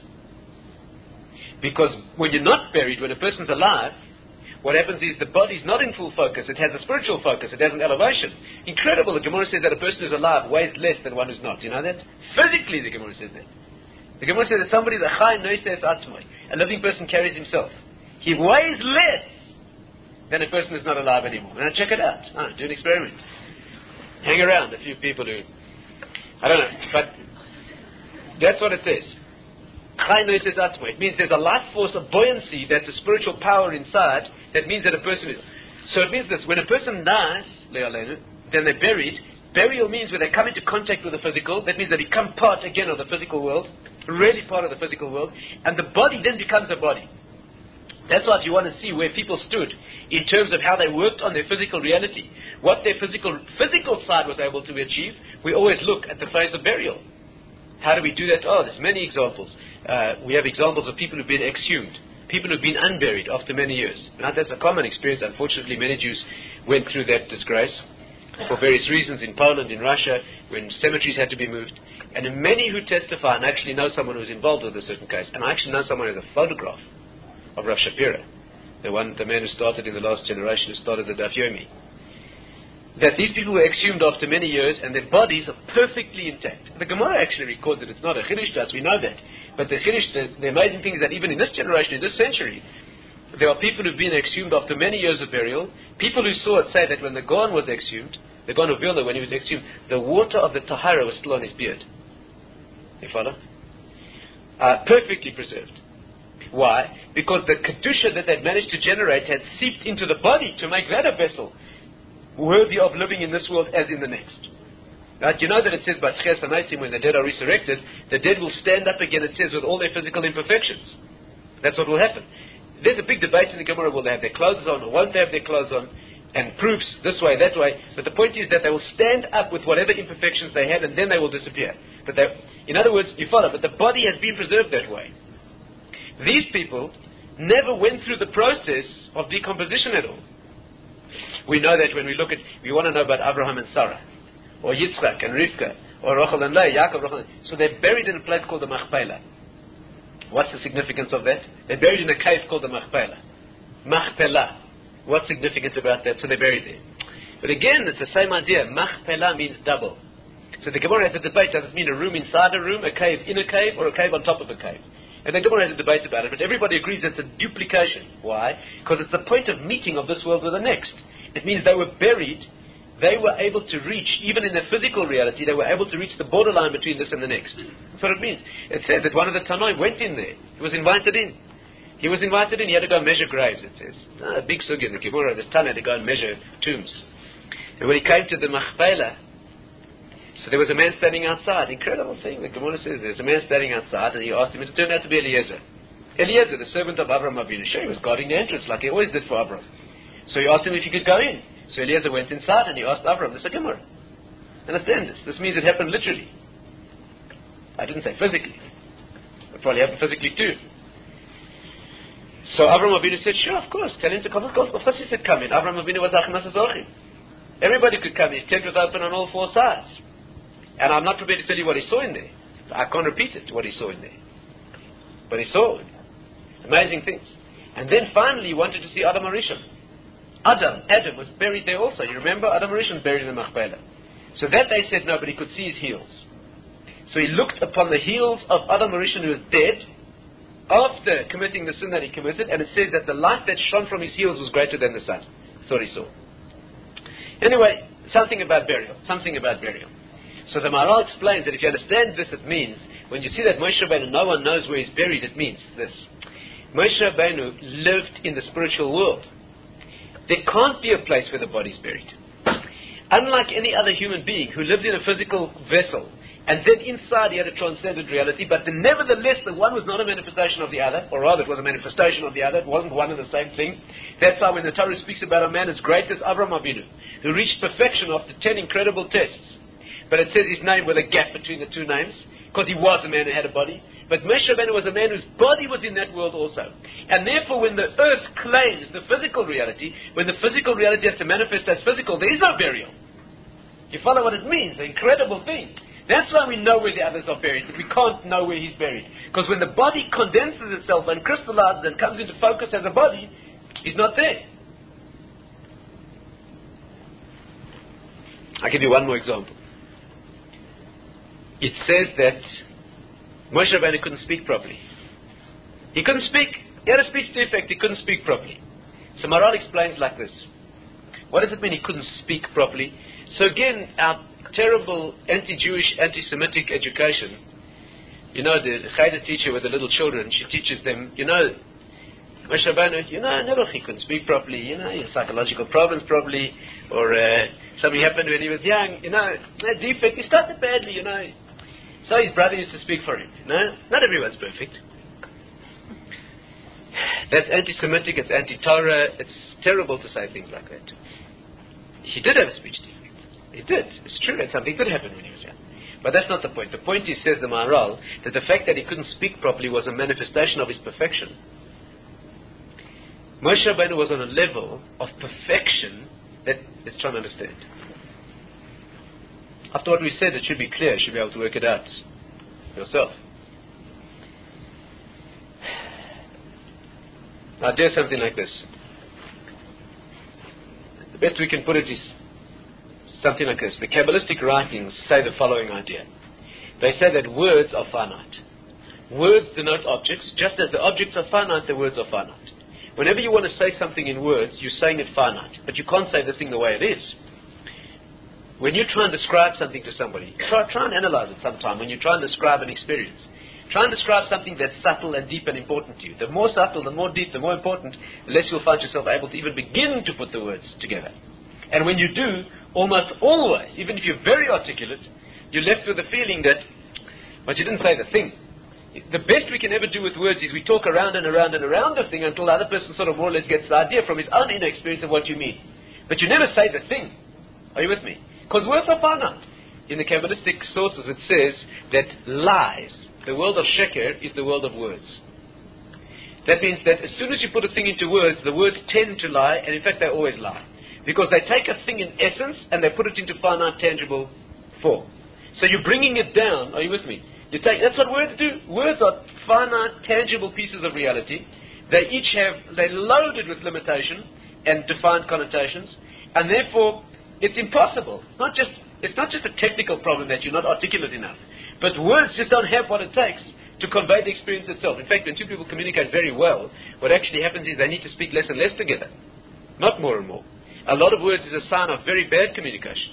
Because when you're not buried, when a person's alive, what happens is the body's not in full focus. It has a spiritual focus. It has an elevation. Incredible. The Gemara says that a person who's alive weighs less than one who's not. You know that? Physically, the Gemara says that. The Gemara says that somebody, the chai noises atzmai, a living person carries himself. He weighs less than a person who's not alive anymore. Now check it out. Oh, do an experiment. Hang around a few people who, I don't know, but that's what it says. It means there's a life force, a buoyancy, that's a spiritual power inside, that means that a person is. So it means this, when a person dies, then they're buried. Burial means when they come into contact with the physical, that means they become part again of the physical world, really part of the physical world, and the body then becomes a body. That's why if you want to see where people stood in terms of how they worked on their physical reality, what their physical physical side was able to achieve, we always look at the phase of burial. How do we do that? Oh, there's many examples. Uh, we have examples of people who've been exhumed, people who've been unburied after many years. Now, that's a common experience. Unfortunately, many Jews went through that disgrace for various reasons in Poland, in Russia, when cemeteries had to be moved. And many who testify, and I actually know someone who was involved with a certain case, and I actually know someone who has a photograph of Rav Shapira, the one, the man who started in the last generation, who started the Daf Yomi, that these people were exhumed after many years and their bodies are perfectly intact. The Gemara actually records that it's not a chiddush to us, we know that. But the chiddush, the, the amazing thing is that even in this generation, in this century, there are people who've been exhumed after many years of burial. People who saw it say that when the Gaon was exhumed, the Gaon of Vilna, when he was exhumed, the water of the Tahara was still on his beard. You follow? Uh, perfectly preserved. Why? Because the Kedusha that they'd managed to generate had seeped into the body to make that a vessel worthy of living in this world as in the next. Right? You know that it says by Tchias HaMeisim, when the dead are resurrected, the dead will stand up again, it says, with all their physical imperfections. That's what will happen. There's a big debate in the Gemara, will they have their clothes on or won't they have their clothes on? and proofs this way, that way. But the point is that they will stand up with whatever imperfections they had, and then they will disappear. But they, in other words, you follow, but the body has been preserved that way. These people never went through the process of decomposition at all. We know that when we look at, we want to know about Abraham and Sarah, or Yitzchak and Rivka, or Rachel and Leah, Yaakov, Rachel. So they're buried in a place called the Machpelah. What's the significance of that? They're buried in a cave called the Machpelah. Machpelah. What's significant about that? So they're buried there. But again, it's the same idea. Machpelah means double. So the Gemara has a debate. Does it mean a room inside a room, a cave in a cave, or a cave on top of a cave? And the Gemara has a debate about it, but everybody agrees it's a duplication. Why? Because it's the point of meeting of this world with the next. It means they were buried, they were able to reach, even in their physical reality, they were able to reach the borderline between this and the next. That's what it means. It says that one of the Tanoim went in there. He was invited in. He was invited in, he had to go and measure graves, it says. Ah, a big sugi in the Gemara, this Tana had to go and measure tombs. And when he came to the Machpelah, so there was a man standing outside. Incredible thing. The Gemara says there's a man standing outside, and he asked him. It turned out to be Eliezer. Eliezer, the servant of Avraham Avinu. Sure, he was guarding the entrance like he always did for Avraham. So he asked him if he could go in. So Eliezer went inside, and he asked Avraham. This is a Gemara. Understand this? This means it happened literally. I didn't say physically. It probably happened physically too. So Avraham Avinu said, sure, of course. Tell him to come. Of course, of course he said, come in. Avraham Avinu was Achmas HaZorchim. Everybody could come in. His tent was open on all four sides. And I'm not prepared to tell you what he saw in there. I can't repeat it, what he saw in there. But he saw it. Amazing things. And then finally he wanted to see Adam Arishon. Adam, Adam was buried there also. You remember? Adam Arishon buried in the Machpelah. So that they said no, but he could see his heels. So he looked upon the heels of Adam Arishon who was dead after committing the sin that he committed, and it says that the light that shone from his heels was greater than the sun. That's what he saw. Anyway, something about burial. Something about burial. So the Maharal explains that if you understand this, it means, when you see that Moshe Rabbeinu, no one knows where he's buried, it means this. Moshe Rabbeinu lived in the spiritual world. There can't be a place where the body's buried. Unlike any other human being who lived in a physical vessel, and then inside he had a transcendent reality, but then nevertheless the one was not a manifestation of the other, or rather it was a manifestation of the other, it wasn't one and the same thing. That's why when the Torah speaks about a man as great as Avraham Avinu, who reached perfection after ten incredible tests, but it says his name with a gap between the two names, because he was a man who had a body. But Moshe Rabbeinu was a man whose body was in that world also. And therefore when the earth claims the physical reality, when the physical reality has to manifest as physical, there is no burial. You follow what it means? The incredible thing. That's why we know where the others are buried, but we can't know where he's buried. Because when the body condenses itself and crystallizes and comes into focus as a body, he's not there. I'll give you one more example. It says that Moshe Rabbeinu couldn't speak properly. He couldn't speak. He had a speech defect. He couldn't speak properly. So Maharal explains like this. What does it mean he couldn't speak properly? So again, our terrible anti-Jewish, anti-Semitic education, you know, the Cheder teacher with the little children, she teaches them, you know, Moshe Rabbeinu, you know, never he couldn't speak properly, you know, he had psychological problems probably, or uh, something happened when he was young, you know, a defect, he started badly, you know. So his brother used to speak for him. No, not everyone's perfect. That's anti-Semitic, it's anti-Torah, it's terrible to say things like that. He did have a speech defect. He did. It's true, and something did happen when he was young. But that's not the point. The point is, says the Maharal, that the fact that he couldn't speak properly was a manifestation of his perfection. Moshe Rabbeinu was on a level of perfection that let's try and understand. After what we said, it should be clear. You should be able to work it out yourself. Now, do something like this. The best we can put it is something like this. The Kabbalistic writings say the following idea. They say that words are finite. Words denote objects. Just as the objects are finite, the words are finite. Whenever you want to say something in words, you're saying it finite. But you can't say the thing the way it is. When you try and describe something to somebody, try, try and analyze it sometime. When you try and describe an experience, try and describe something that's subtle and deep and important to you. The more subtle, the more deep, the more important, the less you'll find yourself able to even begin to put the words together. And when you do, almost always, even if you're very articulate, you're left with the feeling that, but you didn't say the thing. The best we can ever do with words is we talk around and around and around the thing until the other person sort of more or less gets the idea from his own inner experience of what you mean. But you never say the thing. Are you with me? Because words are finite. In the Kabbalistic sources it says that lies, the world of sheker, is the world of words. That means that as soon as you put a thing into words, the words tend to lie, and in fact they always lie. Because they take a thing in essence and they put it into finite, tangible form. So you're bringing it down. Are you with me? You take, that's what words do. Words are finite, tangible pieces of reality. They each have, they're loaded with limitation and defined connotations, and therefore it's impossible. It's not just, it's not just a technical problem that you're not articulate enough, but words just don't have what it takes to convey the experience itself. In fact, when two people communicate very well, what actually happens is they need to speak less and less together, not more and more. A lot of words is a sign of very bad communication.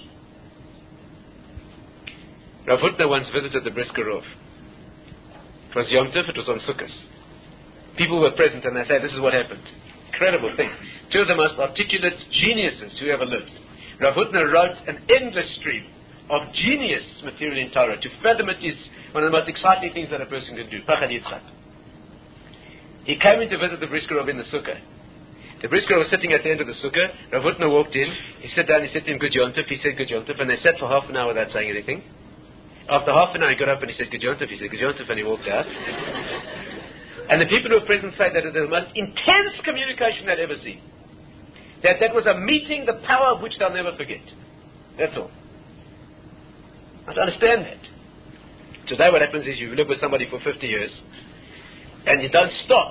Rav Hutner once visited the Brisker Rov. It was Yom Tov, it was on Sukkot. People were present and they say, this is what happened. Incredible thing. Two of the most articulate geniuses who ever lived. Rav Hutner wrote an endless stream of genius material in Torah. To fathom it is one of the most exciting things that a person can do. Pachad Yitzchak. He came in to visit the Brisker Rov in the Sukkah. The Brisker Rov was sitting at the end of the Sukkah. Rav Hutner walked in. He sat down, he said to him, Good Yom Tov. He said, Good Yom Tov. And they sat for half an hour without saying anything. After half an hour, he got up and he said, Good Yom Tov. He said, Good Yom Tov, and he walked out. And the people who were present say that it was the most intense communication they'd ever seen. That that was a meeting, the power of which they'll never forget. That's all. I don't understand that. Today what happens is you live with somebody for fifty years, and you don't stop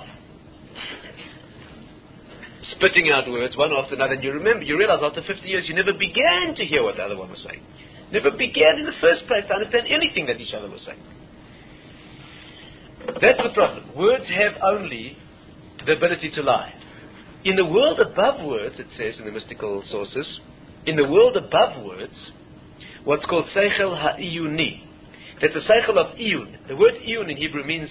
spitting out words one after another, and you remember, you realize after fifty years you never began to hear what the other one was saying. Never began in the first place to understand anything that each other was saying. That's the problem. Words have only the ability to lie. In the world above words, it says in the mystical sources, in the world above words, what's called Seichel Ha'iyuni. That's a Seichel of Iyun. The word Iyun in Hebrew means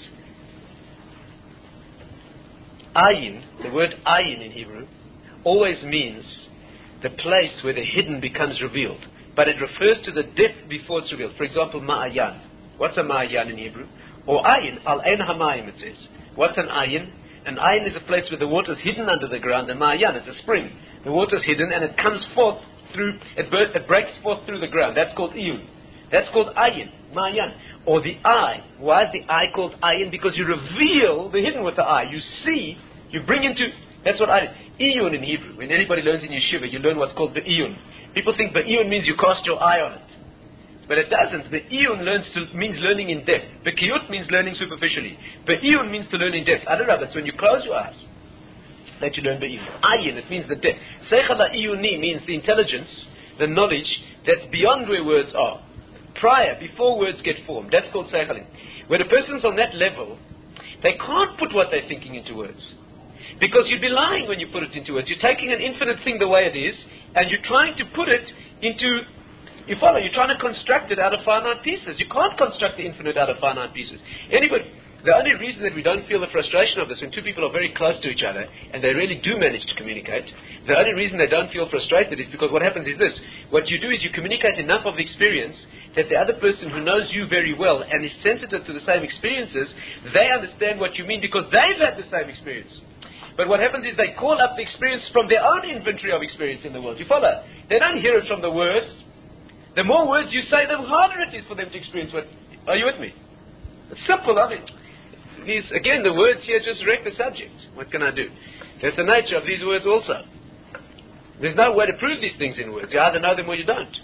Ayin. The word Ayin in Hebrew always means the place where the hidden becomes revealed. But it refers to the depth before it's revealed. For example, Ma'ayan. What's a Ma'ayan in Hebrew? Or Ayin, Al-Ein HaMayim it says. What's an Ayin? An Ayin is a place where the water is hidden under the ground. A Ma'ayan is a spring. The water is hidden and it comes forth through, it, ber- it breaks forth through the ground. That's called Iyun. That's called Ayin, Ma'ayan. Or the eye. Why is the eye called Ayin? Because you reveal the hidden with the eye. You see, you bring into, that's what Ayin. Iyun in Hebrew. When anybody learns in yeshiva, you learn what's called the Iyun. People think the Iyun means you cast your eye on it. But it doesn't. The Iyun learns to, means learning in depth. Bekiyut means learning superficially. Be'iyun means to learn in depth. I don't know, but it's when you close your eyes that you learn Be'iyun. Ayin, it means the depth. Seichel Ha'iyuni means the intelligence, the knowledge that's beyond where words are. Prior, before words get formed. That's called Seichel. When a person's on that level, they can't put what they're thinking into words. Because you'd be lying when you put it into words. You're taking an infinite thing the way it is, and you're trying to put it into... You follow? You're trying to construct it out of finite pieces. You can't construct the infinite out of finite pieces. Anybody, the only reason that we don't feel the frustration of this when two people are very close to each other and they really do manage to communicate, the only reason they don't feel frustrated is because what happens is this. What you do is you communicate enough of the experience that the other person who knows you very well and is sensitive to the same experiences, they understand what you mean because they've had the same experience. But what happens is they call up the experience from their own inventory of experience in the world. You follow? They don't hear it from the words. The more words you say, the harder it is for them to experience what... Are you with me? It's simple, I mean. These, again, the words here just wreck the subject. What can I do? That's the nature of these words also. There's no way to prove these things in words. You either know them or you don't.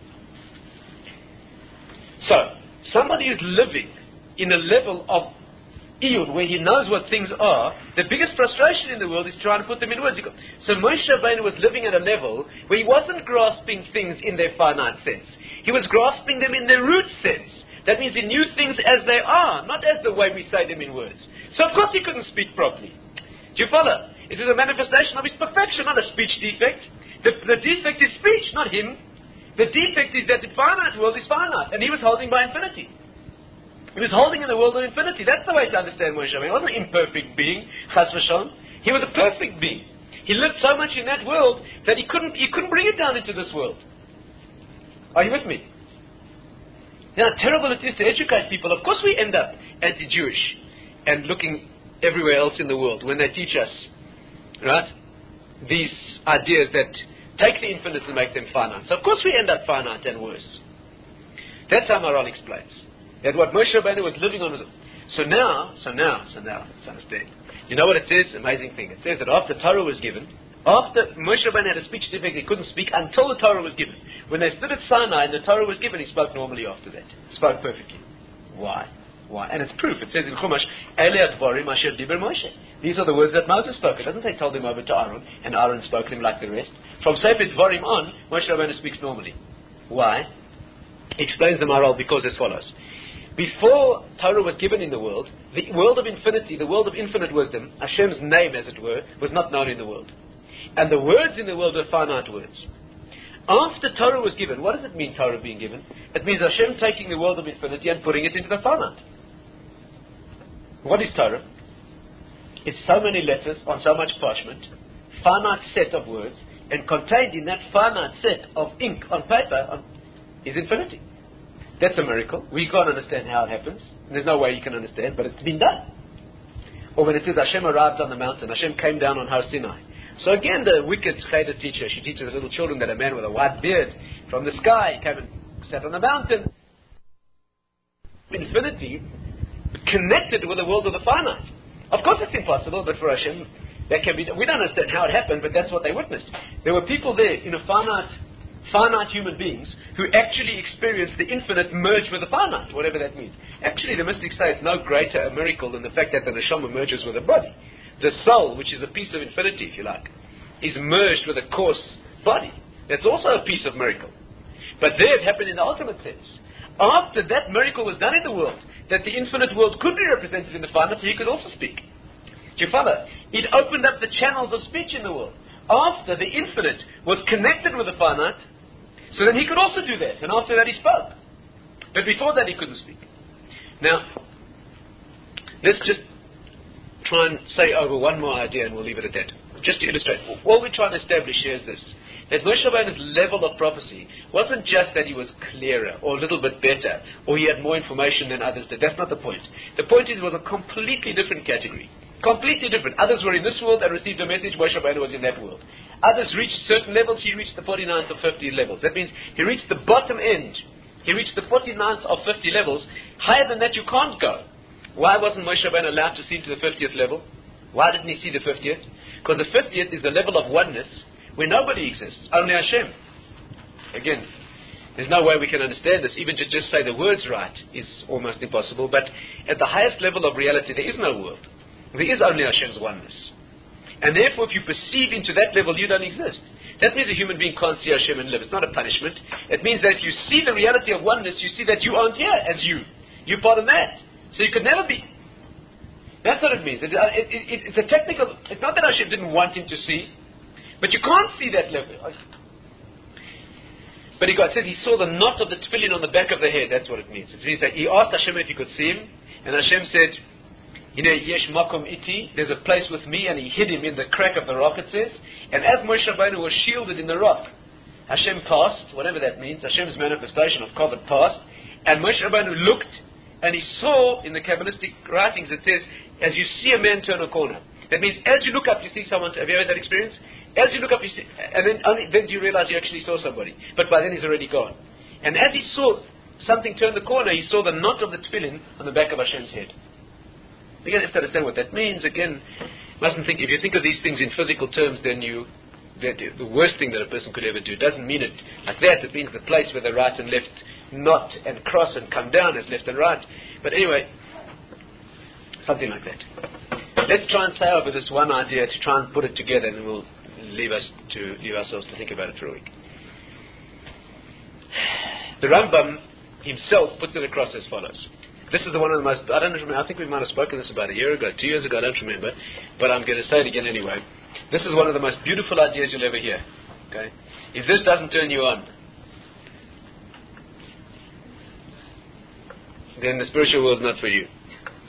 So, somebody who's living in a level of Iyun, where he knows what things are, the biggest frustration in the world is trying to put them in words. So Moshe Rabbeinu was living at a level where he wasn't grasping things in their finite sense. He was grasping them in their root sense. That means he knew things as they are, not as the way we say them in words. So of course he couldn't speak properly. Do you follow? It is a manifestation of his perfection, not a speech defect. The, the defect is speech, not him. The defect is that the finite world is finite, and he was holding by infinity. He was holding in the world of infinity. That's the way to understand Moshe Rabbeinu. He wasn't an imperfect being, chas v'shalom. He was a perfect being. He lived so much in that world that he couldn't, he couldn't bring it down into this world. Are you with me? You know how terrible it is to educate people. Of course we end up anti-Jewish and looking everywhere else in the world when they teach us, right, these ideas that take the infinites and make them finite. So of course we end up finite and worse. That's how Maharal explains. That what Moshe Rabbeinu was living on was... So now, so now, so now, let's understand. You know what it says? Amazing thing. It says that after Torah was given, after Moshe Rabbeinu had a speech defect, he couldn't speak until the Torah was given. When they stood at Sinai and the Torah was given, he spoke normally after that. Spoke perfectly. Why? Why? And it's proof. It says in Chumash, Ele advarim asher diber Moshe. These are the words that Moses spoke. It doesn't say told them over to Aaron, and Aaron spoke them like the rest. From Sefer Dvarim on, Moshe Rabbeinu speaks normally. Why? He explains the Maharal because as follows. Before Torah was given in the world, the world of infinity, the world of infinite wisdom, Hashem's name as it were, was not known in the world. And the words in the world were finite words. After Torah was given, what does it mean, Torah being given? It means Hashem taking the world of infinity and putting it into the finite. What is Torah? It's so many letters on so much parchment, finite set of words, and contained in that finite set of ink on paper on, is infinity. That's a miracle. We can't understand how it happens. There's no way you can understand, but it's been done. Or when it says Hashem arrived on the mountain, Hashem came down on Har Sinai. So again, the wicked Cheder teacher, she teaches the little children that a man with a white beard from the sky came and sat on the mountain. Infinity connected with the world of the finite. Of course it's impossible, but for Hashem, that can be done. We don't understand how it happened, but that's what they witnessed. There were people there, in a finite, finite human beings, who actually experienced the infinite merge with the finite, whatever that means. Actually, the mystics say it's no greater a miracle than the fact that the neshama merges with the body. The soul, which is a piece of infinity, if you like, is merged with a coarse body. That's also a piece of miracle. But there it happened in the ultimate sense. After that miracle was done in the world, that the infinite world could be represented in the finite, so he could also speak. Do you follow? It opened up the channels of speech in the world. After the infinite was connected with the finite, so then he could also do that. And after that he spoke. But before that he couldn't speak. Now, let's just try and say over one more idea and we'll leave it at that. Just to illustrate. What we're trying to establish here is this. That Moshe Rabbeinu's level of prophecy wasn't just that he was clearer or a little bit better or he had more information than others did. That's not the point. The point is it was a completely different category. Completely different. Others were in this world and received a message. Moshe Rabbeinu was in that world. Others reached certain levels. He reached the forty-ninth or fiftieth levels. That means he reached the bottom end. He reached the forty-ninth or fifty levels. Higher than that you can't go. Why wasn't Moshe Rabbeinu allowed to see to the fiftieth level? Why didn't he see the fiftieth? Because the fiftieth is the level of oneness where nobody exists, only Hashem. Again, there's no way we can understand this. Even to just say the words right is almost impossible. But at the highest level of reality, there is no world. There is only Hashem's oneness. And therefore, if you perceive into that level, you don't exist. That means a human being can't see Hashem and live. It's not a punishment. It means that if you see the reality of oneness, you see that you aren't here as you. You're part of that. So you could never be. That's what it means. It, it, it, it's a technical... It's not that Hashem didn't want him to see, but you can't see that level. But he got said he saw the knot of the tefillin on the back of the head. That's what it means. It means that he asked Hashem if he could see him, and Hashem said, you know, yesh makom iti, there's a place with me, and he hid him in the crack of the rock, it says. And as Moshe Rabbeinu was shielded in the rock, Hashem passed, whatever that means, Hashem's manifestation of Kavod passed, and Moshe Rabbeinu looked, and he saw, in the Kabbalistic writings, it says, as you see a man turn a corner. That means, as you look up, you see someone. Have you ever had that experience? As you look up, you see, and then only then do you realize you actually saw somebody. But by then he's already gone. And as he saw something turn the corner, he saw the knot of the tefillin on the back of Hashem's head. Again, you have to understand what that means. Again, mustn't think, if you think of these things in physical terms, then you, that, the worst thing that a person could ever do doesn't mean it like that. It means the place where the right and left knot and cross and come down as left and right. But anyway, something like that. Let's try and say over this one idea to try and put it together, and we'll leave us to leave ourselves to think about it for a week. The Rambam himself puts it across as follows. This is the one of the most, I don't remember, I think we might have spoken this about a year ago, two years ago, I don't remember, but I'm going to say it again anyway. This is one of the most beautiful ideas you'll ever hear. Okay? If this doesn't turn you on, then the spiritual world is not for you.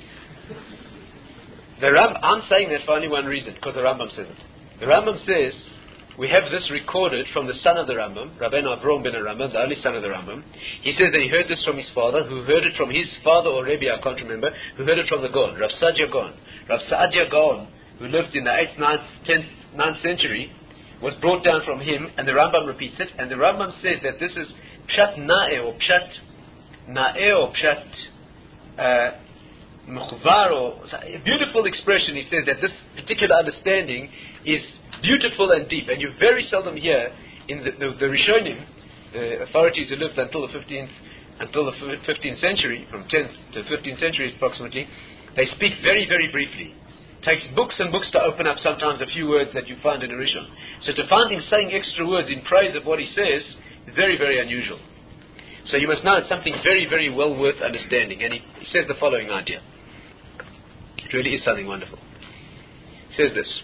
The Ram- I'm saying that for only one reason, because the Rambam says it. The Rambam says, we have this recorded from the son of the Rambam, Rabbeinu Avraham ben Rambam, the only son of the Rambam. He says that he heard this from his father, who heard it from his father or Rebbe, I can't remember, who heard it from the Gaon, Rav Saadia Gaon. Rav Saadia Gaon, who lived in the eighth, ninth, tenth, ninth century, was brought down from him, and the Rambam repeats it, and the Rambam says that this is Pshat Na'eh, or Pshat Na'eh, or Pshat uh, Mukhvar, or a beautiful expression. He says that this particular understanding is beautiful and deep, and you very seldom hear in the, the, the Rishonim, the authorities who lived until the fifteenth, until the fifteenth century, from tenth to fifteenth century approximately, they speak very, very briefly. It takes books and books to open up sometimes a few words that you find in a Rishon. So to find him saying extra words in praise of what he says is very, very unusual. So you must know it's something very, very well worth understanding. And he, he says the following idea. It really is something wonderful. He says this.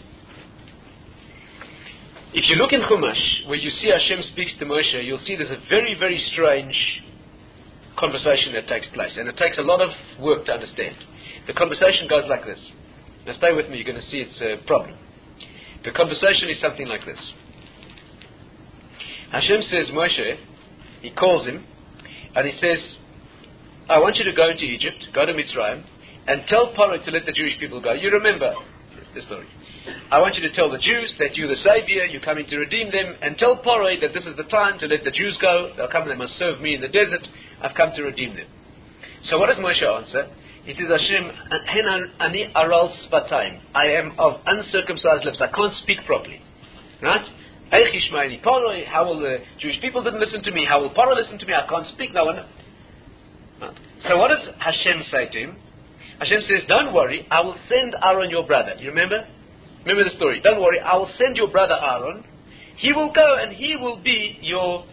If you look in Chumash, where you see Hashem speaks to Moshe, you'll see there's a very, very strange conversation that takes place. And it takes a lot of work to understand. The conversation goes like this. Now stay with me, you're going to see it's a problem. The conversation is something like this. Hashem says, Moshe, he calls him, and he says, I want you to go into Egypt, go to Mitzrayim, and tell Paro to let the Jewish people go. You remember the story. I want you to tell the Jews that you're the Savior, you're coming to redeem them, and tell Paro that this is the time to let the Jews go. They'll come and they must serve me in the desert. I've come to redeem them. So what does Moshe answer? He says, Hashem, ani aral sfatayim. I am of uncircumcised lips. I can't speak properly. Right? How will the Jewish people didn't listen to me? How will Paro listen to me? I can't speak. No one. Right. So what does Hashem say to him? Hashem says, don't worry, I will send Aaron your brother. You remember? Remember the story. Don't worry, I will send your brother Aaron. He will go and he will be your...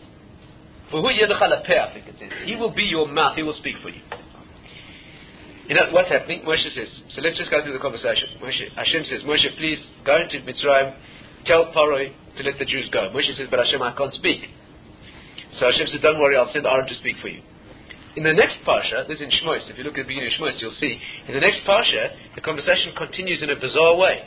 I think it says. He will be your mouth. He will speak for you. You know what's happening? Moshe says, so let's just go through the conversation. Moshe, Hashem says, Moshe, please go into Mitzrayim, tell Paro to let the Jews go. Moshe says, but Hashem, I can't speak. So Hashem says, don't worry, I'll send Aaron to speak for you. In the next parsha, this is in Shmos, if you look at the beginning of Shmos, you'll see, in the next parsha, the conversation continues in a bizarre way.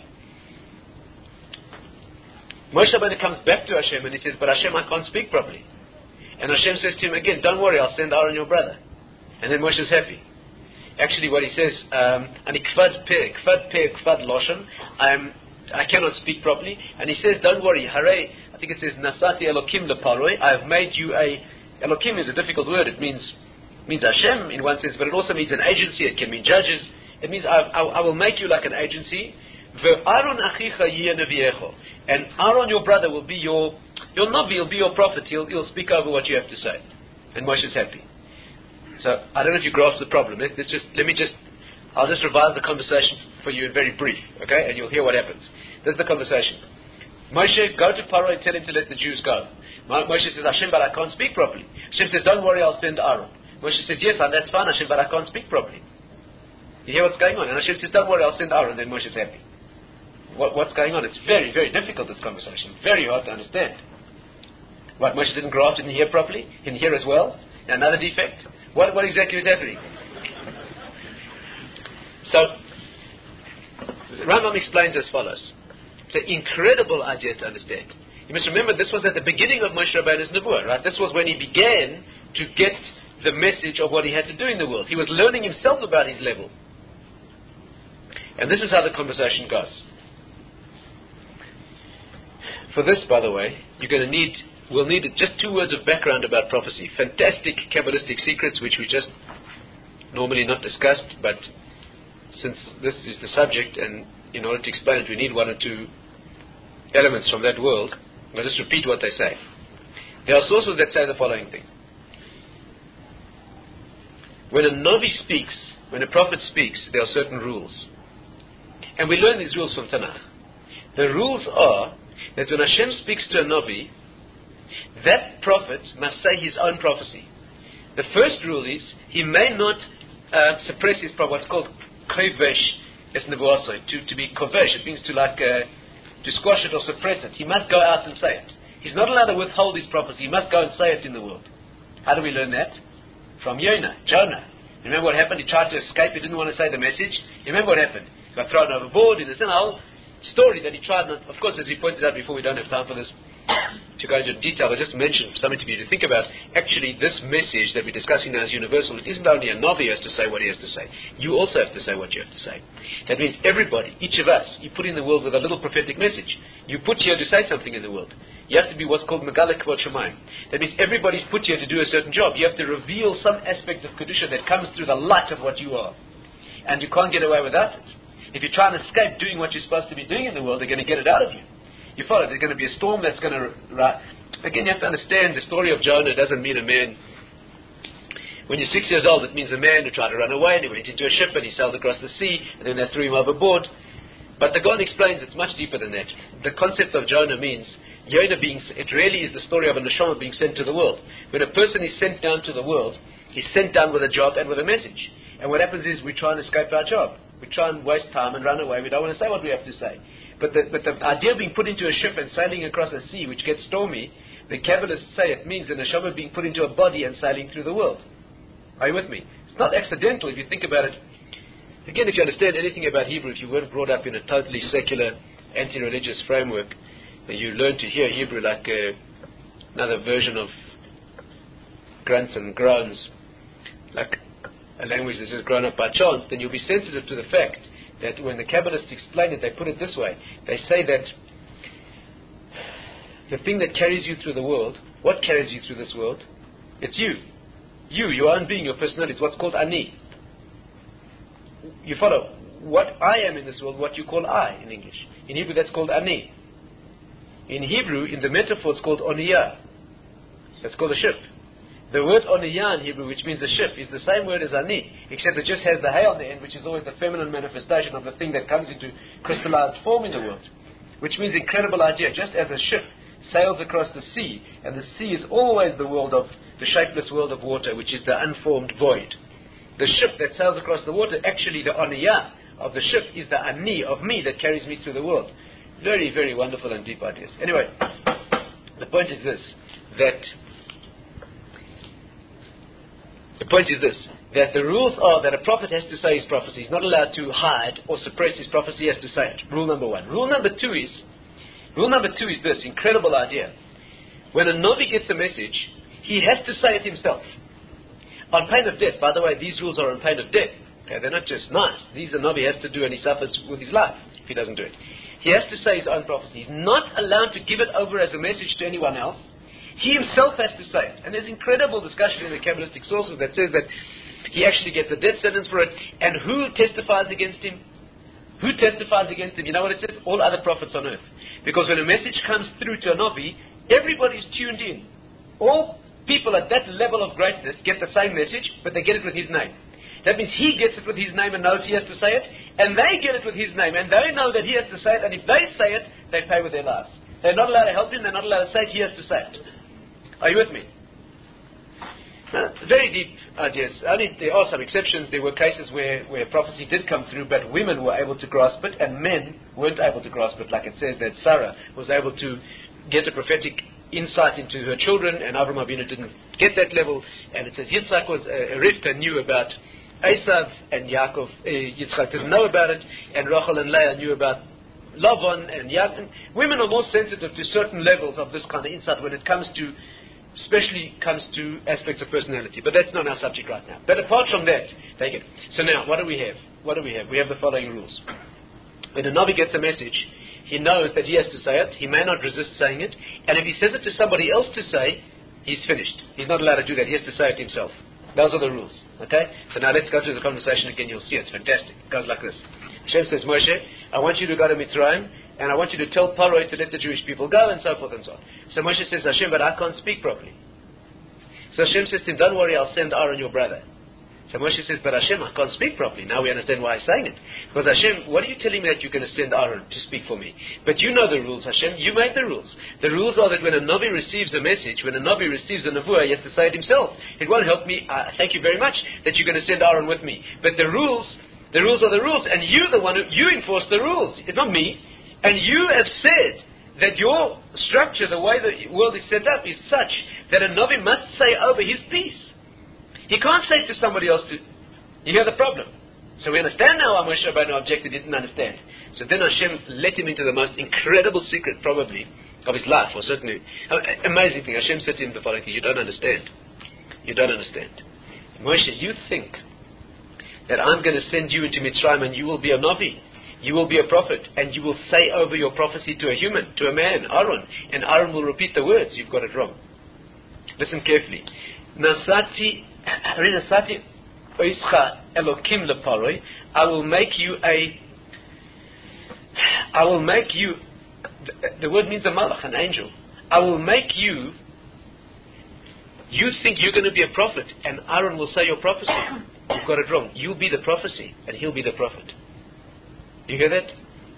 Moshe Rabbeinu comes back to Hashem and he says, but Hashem, I can't speak properly. And Hashem says to him again, don't worry, I'll send Aaron your brother. And then Moshe is happy. Actually, what he says, ani kvad pe, kvad pe, kvad loshen, I cannot speak properly. And he says, don't worry, hare, I think it says, nasati elokim leparoi, I have made you a, elokim is a difficult word, it means means Hashem in one sense, but it also means an agency, it can mean judges. It means I, I, I will make you like an agency. Aaron achicha yeh neviecho, and Aaron your brother will be your, your Navi, will be your prophet, he'll, he'll speak over what you have to say. And Moshe is happy. So, I don't know if you grasp the problem. Let's just, let me just, I'll just revise the conversation for you in very brief, okay? And you'll hear what happens. This is the conversation. Moshe, go to Paro and tell him to let the Jews go. Moshe says, Hashem, but I can't speak properly. Hashem says, don't worry, I'll send Aaron. Moshe says, yes, that's fine, Hashem, but I can't speak properly. You hear what's going on? And Hashem says, don't worry, I'll send Aaron. Then Moshe is happy. What, what's going on? It's very, very difficult, this conversation. Very hard to understand. What, Moshe didn't grasp, didn't hear properly? Didn't hear as well? Another defect? What, what exactly is happening? So, Rambam explains as follows. It's an incredible idea to understand. You must remember, this was at the beginning of Moshe Rabbeinu's Nebuah, right? This was when he began to get the message of what he had to do in the world. He was learning himself about his level. And this is how the conversation goes. For this, by the way, you're going to need, we'll need just two words of background about prophecy. Fantastic Kabbalistic secrets, which we just normally not discussed, but since this is the subject, and in order to explain it, we need one or two elements from that world. I'll just repeat what they say. There are sources that say the following thing. When a Navi speaks, when a prophet speaks, there are certain rules. And we learn these rules from Tanakh. The rules are that when Hashem speaks to a Navi, that prophet must say his own prophecy. The first rule is, he may not uh, suppress his prophecy, what's called kovesh es nevuasoi, to, to be kovesh, it means to like, uh, to squash it or suppress it. He must go out and say it. He's not allowed to withhold his prophecy, he must go and say it in the world. How do we learn that? From Yonah, Jonah. Remember what happened? He tried to escape, he didn't want to say the message. You remember what happened? He got thrown overboard, in the whole story that he tried, not, of course, as we pointed out before, we don't have time for this, to to go into detail, I just mentioned something to you to think about. Actually, this message that we're discussing now is universal. It isn't only a Navi has to say what he has to say. You also have to say what you have to say. That means everybody, each of us, you put in the world with a little prophetic message. You put here to say something in the world. You have to be what's called Megala Kvod Shamayim. That means everybody's put here to do a certain job. You have to reveal some aspect of Kedusha that comes through the light of what you are. And you can't get away without it. If you try and escape doing what you're supposed to be doing in the world, they're going to get it out of you. You follow? There's going to be a storm that's going to... Right. Again, you have to understand the story of Jonah doesn't mean a man... When you're six years old, it means a man who tried to run away and he went into a ship and he sailed across the sea and then they threw him overboard. But the God explains it's much deeper than that. The concept of Jonah means Jonah being... It really is the story of a neshama being sent to the world. When a person is sent down to the world, he's sent down with a job and with a message. And what happens is we try and escape our job. We try and waste time and run away. We don't want to say what we have to say. But the, but the idea of being put into a ship and sailing across a sea which gets stormy, the Kabbalists say it means a neshama being put into a body and sailing through the world. Are you with me? It's not accidental if you think about it. Again, if you understand anything about Hebrew, if you weren't brought up in a totally secular, anti-religious framework, and you learn to hear Hebrew like uh, another version of grunts and groans, like a language that's just grown up by chance, then you'll be sensitive to the fact that when the Kabbalists explain it, they put it this way. They say that the thing that carries you through the world, what carries you through this world? It's you. You, your own being, your personality. It's what's called ani. You follow? What I am in this world, what you call I in English. In Hebrew, that's called ani. In Hebrew, in the metaphor, it's called oniyah. That's called a ship. The word oniyah in Hebrew, which means a ship, is the same word as ani, except it just has the hay on the end, which is always the feminine manifestation of the thing that comes into crystallized form in the world. Which means incredible idea. Just as a ship sails across the sea, and the sea is always the world of, the shapeless world of water, which is the unformed void. The ship that sails across the water, actually the oniyah of the ship is the ani of me that carries me through the world. Very, very wonderful and deep ideas. Anyway, the point is this, that The point is this, that the rules are that a prophet has to say his prophecy. He's not allowed to hide or suppress his prophecy. He has to say it. Rule number one. Rule number two is, rule number two is this, incredible idea. When a Navi gets a message, he has to say it himself. On pain of death. By the way, these rules are on pain of death. Okay, they're not just nice. These a Navi has to do, and he suffers with his life if he doesn't do it. He has to say his own prophecy. He's not allowed to give it over as a message to anyone else. He himself has to say it. And there's incredible discussion in the Kabbalistic sources that says that he actually gets a death sentence for it. And who testifies against him? Who testifies against him? You know what it says? All other prophets on earth. Because when a message comes through to a Navi, everybody's tuned in. All people at that level of greatness get the same message, but they get it with his name. That means he gets it with his name and knows he has to say it, and they get it with his name, and they know that he has to say it, and if they say it, they pay with their lives. They're not allowed to help him, they're not allowed to say it, he has to say it. Are you with me? Now, very deep ideas. Only there are some exceptions. There were cases where, where prophecy did come through, but women were able to grasp it, and men weren't able to grasp it. Like it says that Sarah was able to get a prophetic insight into her children, and Avram Avinu didn't get that level. And it says Yitzchak was, uh, Rivka knew about Esav, and Yaakov, uh, Yitzchak didn't know about it, and Rachel and Leah knew about Lavan and Yaakov. Women are more sensitive to certain levels of this kind of insight when it comes to especially comes to aspects of personality. But that's not our subject right now. But apart from that, take it. So now, what do we have? What do we have? We have the following rules. When a Navi gets a message, he knows that he has to say it. He may not resist saying it. And if he says it to somebody else to say, he's finished. He's not allowed to do that. He has to say it himself. Those are the rules. Okay? So now let's go through the conversation again. You'll see it's fantastic. It goes like this. Hashem says, Moshe, I want you to go to Mitzrayim, and I want you to tell Paro to let the Jewish people go, and so forth and so on. So Moshe says, Hashem, but I can't speak properly. So Hashem says to him, don't worry, I'll send Aaron your brother. So Moshe says, but Hashem, I can't speak properly. Now we understand why he's saying it. Because Hashem, what are you telling me that you're going to send Aaron to speak for me? But you know the rules, Hashem. You made the rules. The rules are that when a Navi receives a message, when a Navi receives a Nevuah, he has to say it himself. It won't help me. Uh, thank you very much that you're going to send Aaron with me. But the rules, the rules are the rules. And you're the one who, you enforce the rules. It's not me. And you have said that your structure, the way the world is set up, is such that a Navi must say over his piece. He can't say to somebody else to... You hear the problem? So we understand now why Moshe Rabbeinu objected, didn't understand. So then Hashem let him into the most incredible secret, probably, of his life, or certainly, uh, amazing thing, Hashem said to him the following thing, you don't understand. You don't understand. Moshe, you think that I'm going to send you into Mitzrayim and you will be a Navi, you will be a prophet, and you will say over your prophecy to a human, to a man, Aaron, and Aaron will repeat the words. You've got it wrong. Listen carefully. Nasati, Nasati oischa Elokim leparoi. I will make you a. I will make you. The, the word means a malach, an angel. I will make you. You think you're going to be a prophet, and Aaron will say your prophecy. You've got it wrong. You'll be the prophecy, and he'll be the prophet. You hear that?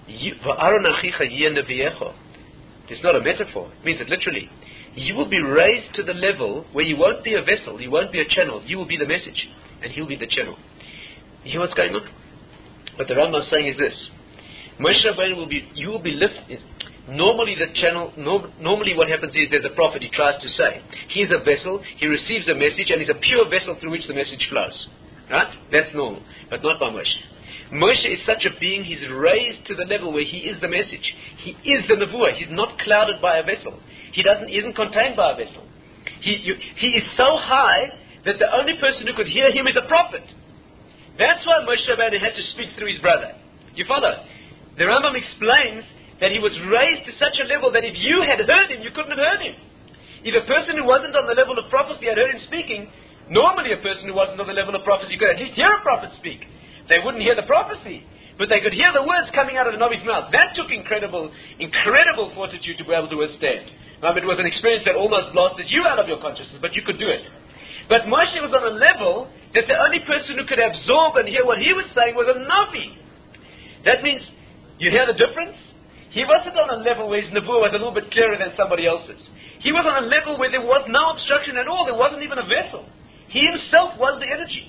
It's not a metaphor. It means it literally. You will be raised to the level where you won't be a vessel, you won't be a channel, you will be the message, and he'll be the channel. You hear what's going on? What the Rambam is saying is this. Moshe Rabbeinu will be, you will be lifted. Normally the channel, no, normally what happens is there's a prophet, he tries to say. He's a vessel, he receives a message, and he's a pure vessel through which the message flows. Right? That's normal, but not by Moshe. Moshe is such a being, he's raised to the level where he is the message. He is the Nevuah. He's not clouded by a vessel. He doesn't, he isn't contained by a vessel. He, you, he is so high that the only person who could hear him is a prophet. That's why Moshe Rabbeinu had to speak through his brother. You follow? The Rambam explains that he was raised to such a level that if you had heard him, you couldn't have heard him. If a person who wasn't on the level of prophecy had heard him speaking, normally a person who wasn't on the level of prophecy could at least hear a prophet speak. They wouldn't hear the prophecy, but they could hear the words coming out of the Navi's mouth. That took incredible, incredible fortitude to be able to withstand. Um, it was an experience that almost blasted you out of your consciousness, but you could do it. But Moshe was on a level that the only person who could absorb and hear what he was saying was a Navi. That means, you hear the difference? He wasn't on a level where his Nebuah was a little bit clearer than somebody else's. He was on a level where there was no obstruction at all. There wasn't even a vessel. He himself was the energy.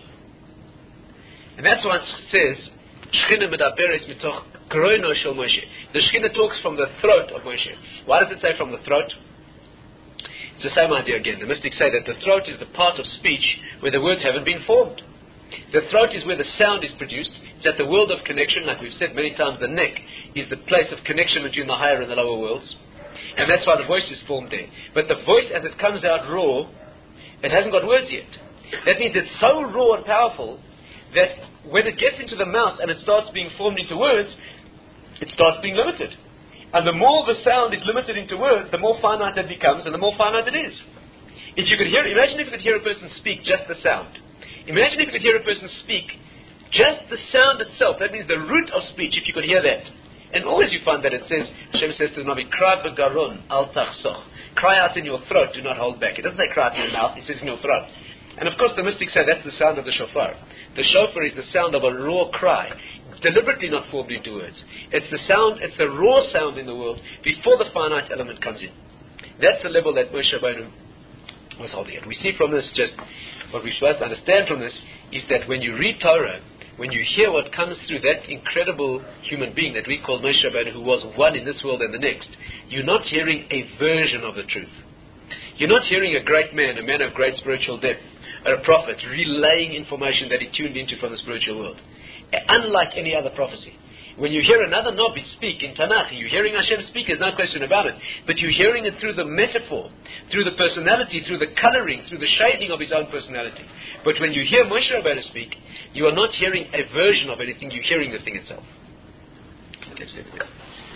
And that's why it says, Shechina medaberes mitoch groino shel Moshe. The Shechina talks from the throat of Moshe. Why does it say from the throat? It's the same idea again. The mystics say that the throat is the part of speech where the words haven't been formed. The throat is where the sound is produced. It's at the world of connection, like we've said many times, the neck is the place of connection between the higher and the lower worlds. And that's why the voice is formed there. But the voice, as it comes out raw, it hasn't got words yet. That means it's so raw and powerful that when it gets into the mouth and it starts being formed into words, it starts being limited. And the more the sound is limited into words, the more finite it becomes and the more finite it is. If you could hear, imagine if you could hear a person speak just the sound. Imagine if you could hear a person speak just the sound itself. That means the root of speech, if you could hear that. And always you find that it says, Hashem says to the Navi, Cry b'garon al tachsoch. Cry out in your throat, do not hold back. It doesn't say cry out in your mouth, it says in your throat. And of course the mystics say that's the sound of the shofar. The shofar is the sound of a raw cry, deliberately not formed into words. It's the sound, it's the raw sound in the world before the finite element comes in. That's the level that Moshe Rabbeinu was holding it. We see from this, just what we're supposed to understand from this, is that when you read Torah, when you hear what comes through that incredible human being that we call Moshe Rabbeinu, who was one in this world and the next, you're not hearing a version of the truth. You're not hearing a great man, a man of great spiritual depth, a prophet relaying information that he tuned into from the spiritual world. Unlike any other prophecy. When you hear another Nabi speak in Tanakh, you're hearing Hashem speak, there's no question about it. But you're hearing it through the metaphor, through the personality, through the coloring, through the shading of his own personality. But when you hear Moshe Rabbeinu speak, you are not hearing a version of anything, you're hearing the thing itself. Let's leave it there.